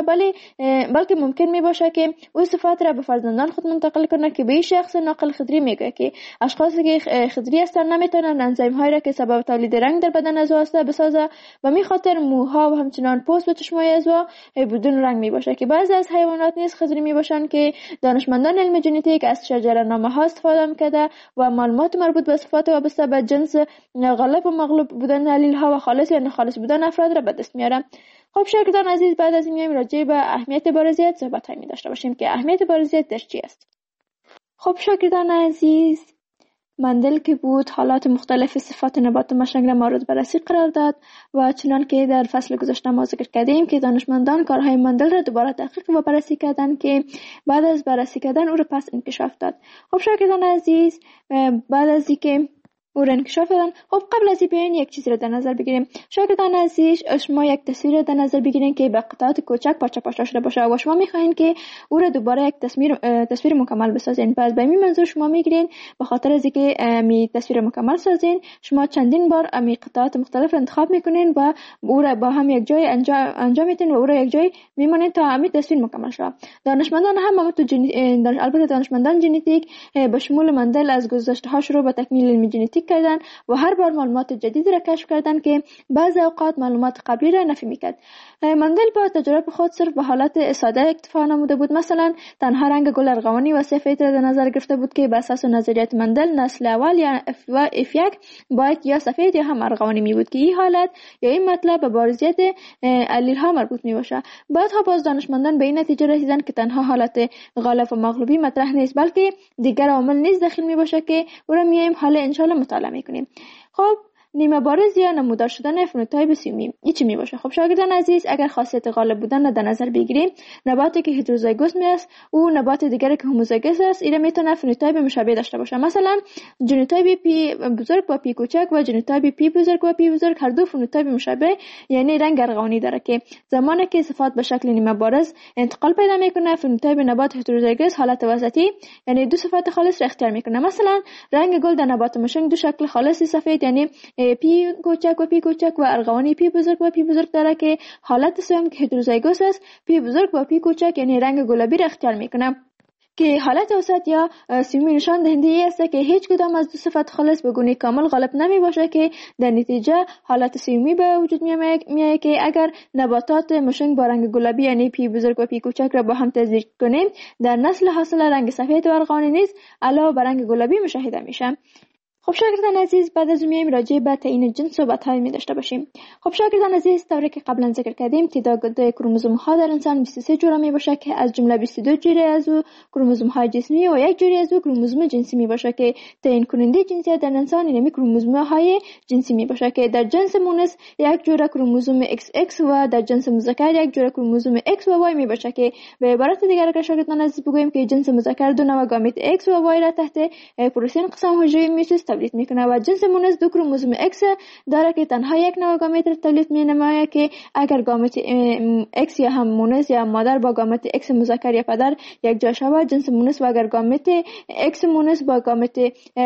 بلکه ممکن می باشه که اون صفات را به فرزندان خود منتقل کنه که به این شخص ناقل خضری میگه که اشخاصی که خضری هستن نمیتونن انزیم هایی را که سبب تولید رنگ در بدن از هسته بسازه و می خاطر موها و همچنان پوست و چشمای از بدون رنگ می باشه که بعضی از حیوانات نیز خضری می باشن که دانشمندان علم ژنتیک از شجره‌نامه ها استفاده می‌کرده و معلومات مربوط به صفات وابسته به جنس غالب و مغلوب بودن دلیل ها و خالص یا ناخالص بودن افراد را به دست میاره. خب شاگردان عزیز، بعد از این میایم راجع به اهمیت بارزیت صحبت هایی داشته باشیم که اهمیت بارزیت در چی است. خب شاگردان عزیز، مندل که بود حالات مختلف صفات نبات مشنگ را مورد بررسی قرار داد و چنان که در فصل گذشته ما ذکر کردیم که دانشمندان کارهای مندل را دوباره تحقیق و بررسی کردند که بعد از بررسی کردن او را پس انکشاف داد. خب شاگردان عزیز، بعد از اینکه او را انکشاف دادن، خب قبل از این بیاین یک چیزی را در نظر بگیریم. شاگردان عزیز، شما یک تصویر را در نظر بگیرین که به قطعات کوچک پارچه شده باشه و شما میخواین که او را دوباره یک تصویر مکمل بسازین. پس به این منظور شما میگیرین به خاطر از اینکه می تصویر مکمل سازین، شما چندین بار می قطعات مختلف انتخاب میکنین و او را با هم یک جای انجام میدین و او را یک جای میمونین تا همین تصویر مکمل شه. دانشمندان هم البته دانشمندان ژنتیک به شمول مندل از گذشته ها شروع به تکمیل علم ژنتیک کردن و هر بار معلومات جدید را کشف کردن که بعضی اوقات معلومات قبلی را نفی میکرد. مندل با تجربه خود صرف به حالت ساده اکتفا نموده بود. مثلا تنها رنگ گل ارغوانی و سفید را در نظر گرفته بود که بر اساس نظریات مندل نسل اول یا F1 باید یا سفید یا هم ارغوانی می بود که این حالت یا این مطلب به بارزیت الیل ها مربوط می باشه. بعدها باز دانشمندان به این نتیجه رسیدن که تنها حالت غالب و مغلوبی مطرح نیست، بلکه دیگر عوامل نیز داخل می باشه که او را میایم حالا ان شاء الله مطالعه میکنیم. خب نیمه بارز یا نمودار شدن فنوتایپ سیومی این چی می باشه؟ خب شاگردان عزیز، اگر خاصیت غالب بودن را در نظر بگیریم، نباتی که هتروزایگوس است و نبات دیگری که هوموزایگوس است، این میتونه فنوتایپ مشابه داشته باشه. مثلا ژنوتایپ پی بزرگ و پی کوچک و ژنوتایپ پی بزرگ و پی بزرگ هر دو فنوتایپ مشابه یعنی رنگ ارغوانی داره که زمانی که صفات به شکل نیمه بارز انتقال پیدا میکنه، فنوتایپ نبات هتروزایگوس حالت وسطی یعنی دو صفات خالص را اختیار میکنه. مثلا رنگ گل در نبات مشنگ دو شکل خالص سفید یعنی پی کوچک و پی کوچک و ارغوانی پی بزرگ و پی بزرگ داره که حالت سوم که هتروزایگوس است، پی بزرگ و پی کوچک یعنی رنگ گلابی را اختیار میکنه که حالت وسط یا سیومی نشان دهنده ای است که هیچ کدام از دو صفت خالص به گونه کامل غالب نمی باشه که در نتیجه حالت سیومی به وجود میاد که اگر نباتات مشنگ با رنگ گلابی یعنی پی بزرگ و پی کوچک را با هم تزریق کنیم، در نسل حاصل رنگ سفید و ارغوانی نیز علاوه بر رنگ گلابی مشاهده میشه. خب شاگردان عزیز، بعد از میایم راجع به تعیین جنس صحبت های می داشته باشیم. خب شاگردان عزیز، طوری که قبلا ذکر کردیم تعداد کروموزوم ها در انسان 23 جوره می باشه که از جمله 22 جوره از کروموزوم های جسمی و یک جوره از کروموزوم جنسی می باشه که تعیین کننده جنسیت در انسان یعنی کروموزوم های جنسی می باشه که در جنس مونس یک جوره کروموزوم XX و در جنس مذکر یک جوره کروموزوم X و Y می باشه که به عبارت دیگر اگر شاگردان عزیز بگوییم که جنس مذکر دو نوع گامیت X و Y را تحت پروتئین قسم حجره میتوس تولید میکنه و جنس مونس دو کروموزوم X داره که تنها یک نوع گامیت را تولید مینماید که اگر گامیت X یا هم مونس یا مادر با گامیت X مذکر یا پدر یک جا شود جنس مونس و اگر گامیت X مونس با گامیت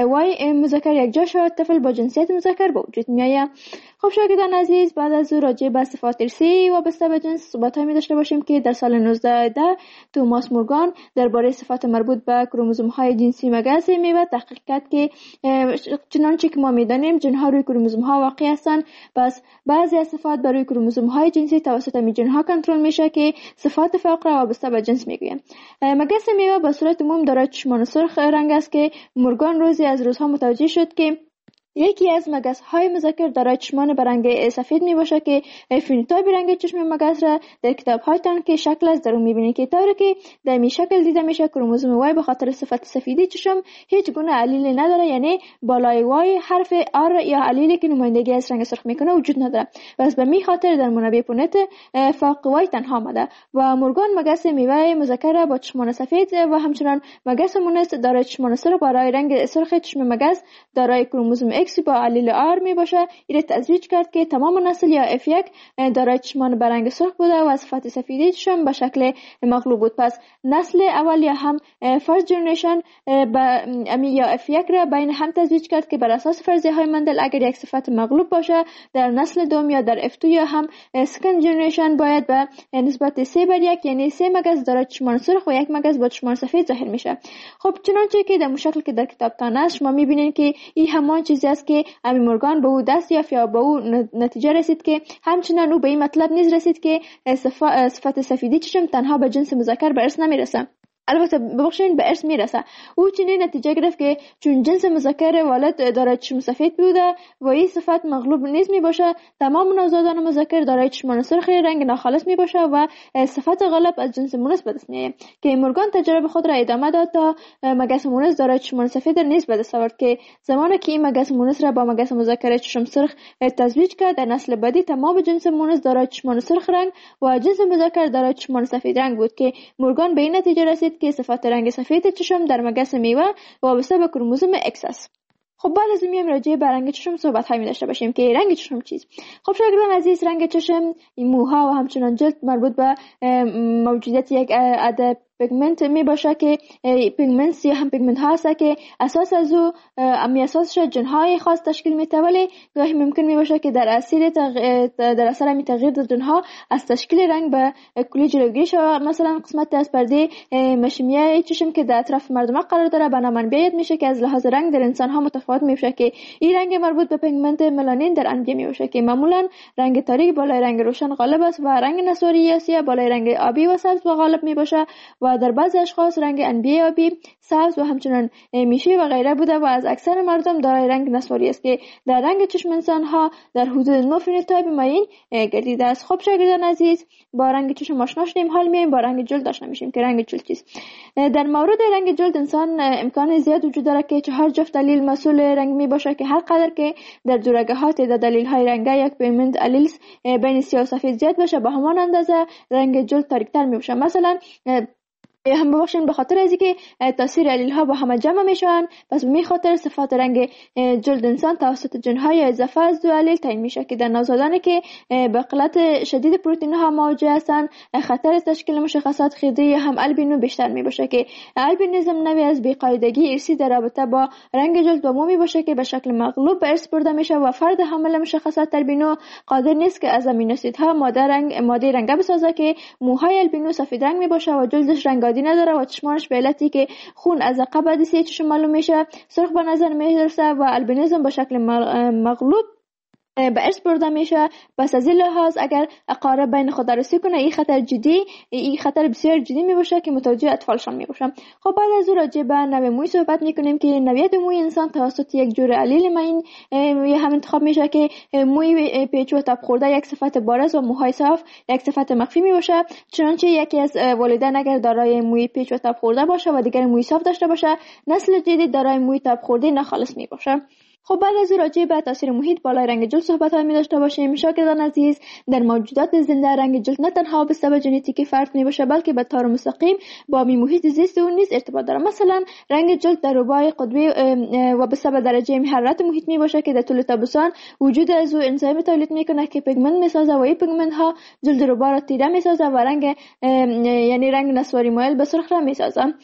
Y مذکر یک جا شود طفل با جنسیت مذکر به وجود میآید. خب شاگردان عزیز، بعد از راجع به صفات ارثی وابسته به جنس صحبت می داشته باشیم که در سال 1910 توماس مورگان درباره صفات مربوط به کروموزوم های جنسی مگس میوه تحقیق کرد که چنانچه که ما میدانیم جنها روی کروموزوم ها واقع هستند، پس بعضی از صفات برای کروموزوم های جنسی توسط می جنها کنترل میشه که صفات فقر وابسته به جنس میگویم. مگس میوه به صورت عموم دارای چشمان سرخ رنگ است که مورگان روزی از روزها متوجه شد که یکی از مگس های مذکر دارای چشمان به رنگ سفید می باشه که فینوتایپ رنگ چشم مگس را در کتاب هایتان که شکل از درون میبینید که طوری که در می شکل دیده میشه کروموزوم وای به خاطر صفت سفیدی چشم هیچ گونه علیلی نداره، یعنی بالای وای حرف آر یا علیلی که نمایندگی از رنگ سرخ میکنه وجود نداره. بس به می خاطر در منابع پونت فاق وای تنها آمده و مورگان مگس میوه مذکر با چشمان سفید و همچنان مگس مونس دارای چشمان سرخ برای رنگ سرخ چشم مگس دارای کروموزوم با علیل آر می باشه. این تزویج کرد که تمام نسل یا F1 دارای چشمان برنگ سرخ بوده و صفت سفیدی چشم به شکل مغلوب بود. پس نسل اول یا هم فرست جنریشن یا F1 را بین هم تزویج کرد که بر اساس فرضیه های مندل اگر یک صفت مغلوب باشه در نسل دوم یا در F2 یا هم سکند جنریشن باید به نسبت 3:1 یعنی 3 مگس دارای چشمان سرخ و 1 مگس با چشمان سفید ظاهر میشه. خب چنانچه که در شکل که در کتابتان است شما میبینید که این همان چیزی است که امی مورگان به او دست یافت یا به او نتیجه رسید که همچنان او به این مطلب نیز رسید که صفت سفیدی چشم تنها به جنس مذکر به ارث نمیرسه، البته ببخشید به ارث میرسه. او چنین نتیجه گرفت که چون جنس مذکر والد دارای چشم سفید بوده و این صفت مغلوب نیز می باشه، تمام نوزادان مذکر دارای چشمان سرخ رنگ ناخالص می باشه و صفت غالب از جنس مونس به دست میاد. که مورگان تجربه خود را ادامه داد تا مگس مونس دارای چشمان سفید نیز به دست آورد که زمانی که این مگس مونس را با مگس مذکر چشم سرخ تزویج کرد در نسل بعدی تمام جنس مونس دارای چشمان سرخ رنگ و جنس مذکر دارای چشمان سفید رنگ بود که مورگان به این نتیجه رسید که صفت رنگ سفید چشم در مگس میوه وابسته به کروموزوم X است. خب بعد از این راجع به رنگ چشم صحبت هایی داشته باشیم که رنگ چشم چیست. خب شاگردان عزیز، رنگ چشم، موها و همچنان جلد مربوط به موجودیت یک عده پیگمنت می باشه که پیگمنت یا هم پیگمنت ها هست که اساس از او اساسش جنهای خاص تشکیل میده، ولی گاهی ممکن می باشه که در اثر می تغییر در جنها از تشکیل رنگ به کلی جلوگیری شود. مثلا قسمت از پرده مشیمیه چشم که در اطراف مردم قرار داره به نامنبع یاد میشه که از لحاظ رنگ در انسان ها متفاوت میشه که این رنگ مربوط به پیگمنت ملانین در انبیه می باشه که معمولا رنگ تاریک بالای رنگ روشن غالب است و رنگ نسواری یا سیاه بالای رنگ آبی و سبز و غالب می باشه و در بعضی اشخاص رنگ انبیه آبی، سبز و همچنان میشی و غیره بوده و از اکثر مردم دارای رنگ نسواری است که در رنگ چشم انسان ها در حدود 9 فنوتایپ معین گردیده است. خب شاگردان عزیز، با رنگ چشم آشنا شدیم، حال میایم با رنگ جلد آشنا میشیم که رنگ جلد چیست. در مورد رنگ جلد انسان امکان زیاد وجود داره که 4 جفت دلیل مسئول رنگ می باشه که هر قدر که در دورگهات در دلیل های رنگی یک پیگمنت الیلز بین سیاه و سفید زیاد باشه به همان اندازه رنگ جلد تاریک‌تر می باشه. مثلا هم ببخشید به خاطر از اینکه تاثیر علیل ها با هم جمع میشن، پس به خاطر صفات رنگ جلد انسان توسط جنهای اضافه از دو علیل تعیین میشه که در نوزادانی که به قلت شدید پروتئین ها مواجه هستند خطر تشکیل مشخصات خیدی یا هم البینو بیشتر میباشه که البینیسم نوعی از بیقاعدگی ارثی در رابطه با رنگ جلد عمومی باشه که به شکل مغلوب به ارث برده میشه و فرد حامل مشخصات البینو قادر نیست که از امینوسیدها ماده رنگ بسازه که موهای البینو سفید رنگ میباشه و جلدش رنگ نداره و چشمانش به علتی که خون از عقب عدسه چشم معلوم میشه سرخ به نظر میرسه و البینیسم به شکل مغلوب به ارث برده میشه. پس از این لحاظ اگر اقارب بین خود رسی کنه این خطر بسیار جدی می باشه که متوجه اطفالشان می باشه. خب بعد از اون راجع به نوع موی صحبت میکنیم که نوعیت موی انسان توسط یک جور علیل معین هم انتخاب میشه که موی پیچ و تاب خورده یک صفت بارز و موهای صاف یک صفت مخفی می باشه. چنانچه یکی از والدین اگر دارای موی پیچ و تاب خورده باشه و دیگر موی صاف داشته باشه، نسل جدید دارای موی تاب خورده ناخالص می باشه. خب بعد از راجع به تاثیر محیط بالای رنگ جلد صحبت های می داشته باشیم. شاگردان عزیز، در موجودات زنده رنگ جلد نه تنها به سبب ژنتیکی فرق می باشه بلکه به طور مستقیم با محیط زیست اون نیز ارتباط داره. مثلا رنگ جلد در رباع قطبی و به سبب درجه حرارت محیط می باشه که در طول تابستان وجود از او انزیم تولید میکنه که پیگمنت می سازه و این پیگمنت ها جلد رباع را تیره می سازه و رنگ یعنی رنگ نسواری مایل به سرخ را می سازه.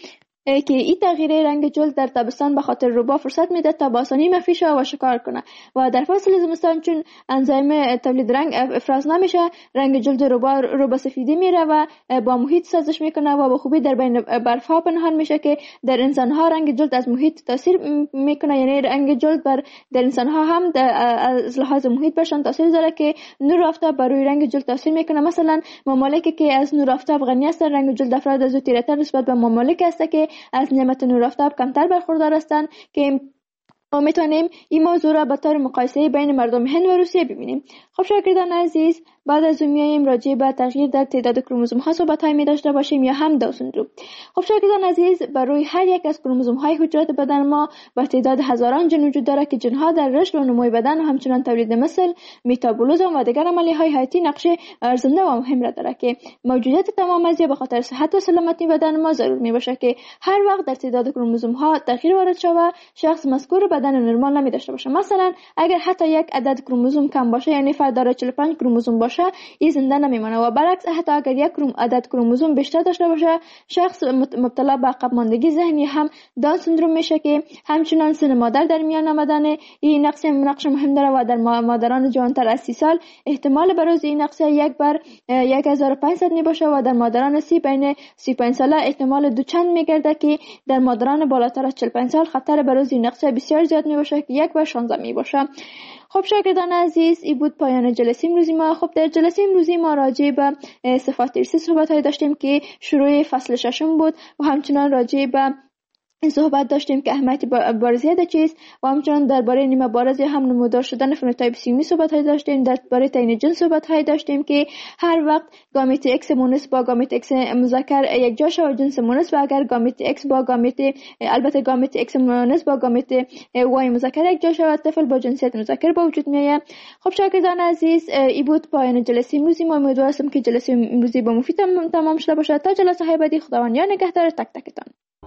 که این تغییر رنگ جلد در تابستان به خاطر ربا فرصت میده تا با آسانی مخفی شه و شکار کنه و در فصل زمستان چون انزیم تولید رنگ افراز نمیشه رنگ جلد ربا سفیدی میره و با محیط سازش میکنه و به خوبی در بین برف ها پنهان میشه که در انسان ها رنگ جلد از محیط تاثیر میکنه. یعنی رنگ جلد در انسان ها هم از لحاظ محیط برشان تاثیر داره که نور آفتاب بر روی رنگ جلد تاثیر میکنه. مثلا ممالکی که از نور آفتاب غنی هستند رنگ جلد افراد از او تیره‌تر نسبت به ممالک است که از نعمت نور آفتاب کمتر برخوردار هستند که ما میتونیم این موضوع را به طور مقایسه بین مردم هند و روسیه ببینیم. خب شاگردان عزیز، بعد از میایم راجع به تغییر در تعداد کروموزوم ها صحبت‌هایی می داشته باشیم یا هم داون سندروم. خب شاگردان عزیز، بر روی هر یک از کروموزوم های حجرات بدن ما با تعداد هزاران ژن وجود داره که ژن ها در رشد و نمو بدن و همچنان تولید مثل، متابولیسم و دیگر عملیه‌های حیاتی نقش ارزنده و مهم را داره که موجودیت تمام از به خاطر صحت و سلامتی بدن ما ضرور می باشه که هر وقت در تعداد کروموزوم ها تغییر وارد شود شخص مذکور بدن نرمال نمی داشته باشه. مثلا اگر حتی یک عدد کروموزوم کم باشه، یعنی فرد داره 45 کروموزوم باشه، این زنده نمیمونه و برعکس حتی اگر یک عدد کروموزوم بیشتر داشته باشه شخص مبتلا به عقب ماندگی ذهنی هم داون سندروم میشه که همچنان سن مادر در میان آمدن این نقش مهم داره و در مادران جوانتر از 30 سال احتمال بروز این نقص 1 بر 1500 می باشه و در مادران بین 35 ساله احتمال دو چند میگرده که در مادران بالاتر از 45 سال خطر بروز این نقص بسیار زیاد می باشه که 1 بر 16 می باشه. خب شاگردان عزیز، این بود پایان جلسه امروزی ما. خب در جلسه امروزی ما راجع به صفات ارثی صحبت داشتیم که شروع فصل 6 بود و همچنان راجع به صحبت داشتیم که اهمیت بارزیت چیست و همچنان درباره نیمه بارز یا هم نمودار شدن فنوتایپ سیمی صحبت داشتیم. درباره تعیین جنس صحبت داشتیم که هر وقت گامیت ایکس مونس با گامیت ایکس مذکر یک جا شود جنس مونس و اگر گامیت ایکس با گامیت ایکس مونس با گامیت وای مذکر یک جا شود طفل با جنسیت مذکر به وجود میآید. خب شاگردان عزیز، این بود پایان جلسه امروزی ما. امیدوارم که جلسه امروزی با مفید تمام شده باشد. تا جلسه های بعدی خداوند نگهدار تک تکتان.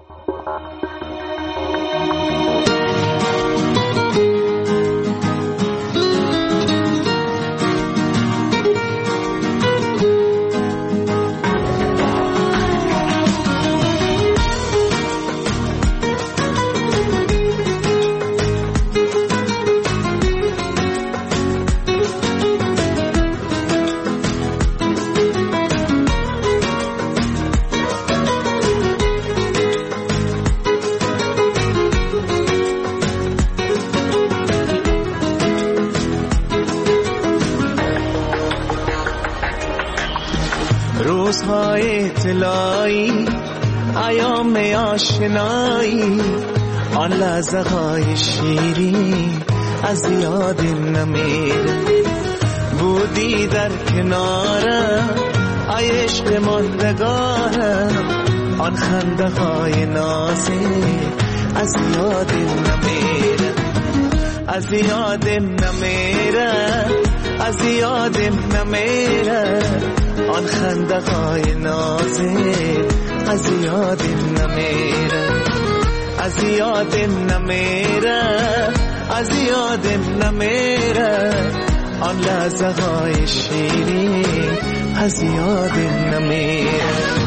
روزهای طلایی، ایام آشنایی، آن لحظه های شیرین از یاد نمیره. بودی در کنارم ای عشق ماندگارم، آن خنده های نازک از یاد نمیره. از یاد نمیره، از یاد نمیره، آن خنده های نازک از یاد نمیره. از یاد نمیره، از یاد نمیره، آن لحظه های شیرین از یاد نمیره.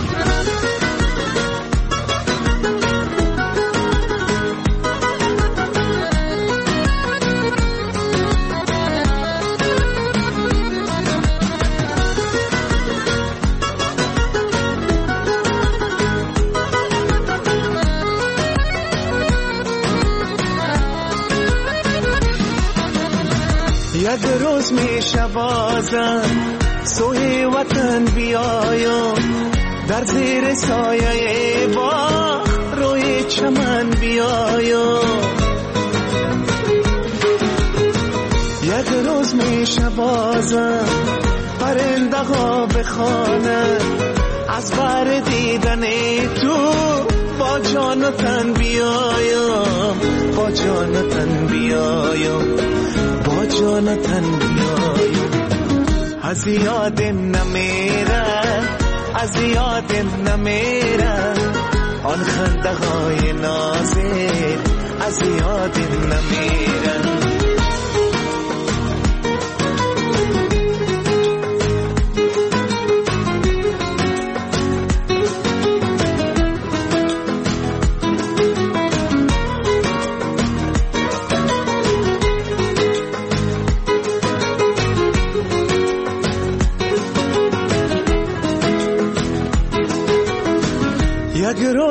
یک روز میشه بازم سوی وطن بیایم، در زیر سایه باغ روی چمن بیایم. یک روز میشه بازم پرنده ها بخوانند از بر دیدن تو با جان و تن بیایم، با جان و تن بیایم، با جان و تن بیایم. از یاد نمیره، از یاد نمیره، آن خنده های نازک از یاد نمیره.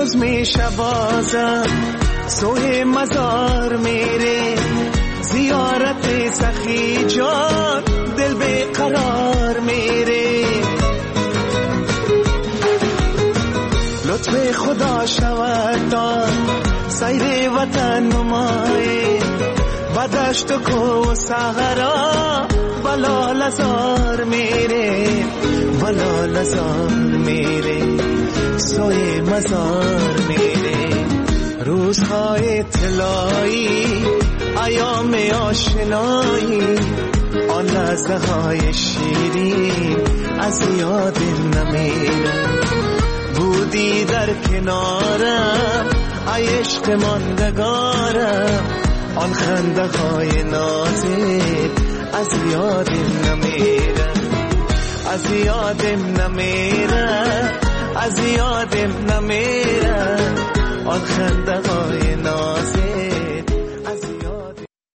روز میشه بازم سوی مزار میره زیارت سخی جان دل به قرار میره لطف خدا شود دار سیر وطن نمای بدشت و کو صحرا بلا لزار میره بلا لزار میره سوی مزار میره روزهای طلایی ایام آشنایی آن لحظه های شیرین از یاد نمیره بودی در کنارم ای عشق ماندگارم آن خنده های نازک از یادم نمیره از یادم نمیره از یادم نمیره آن خنده های نازک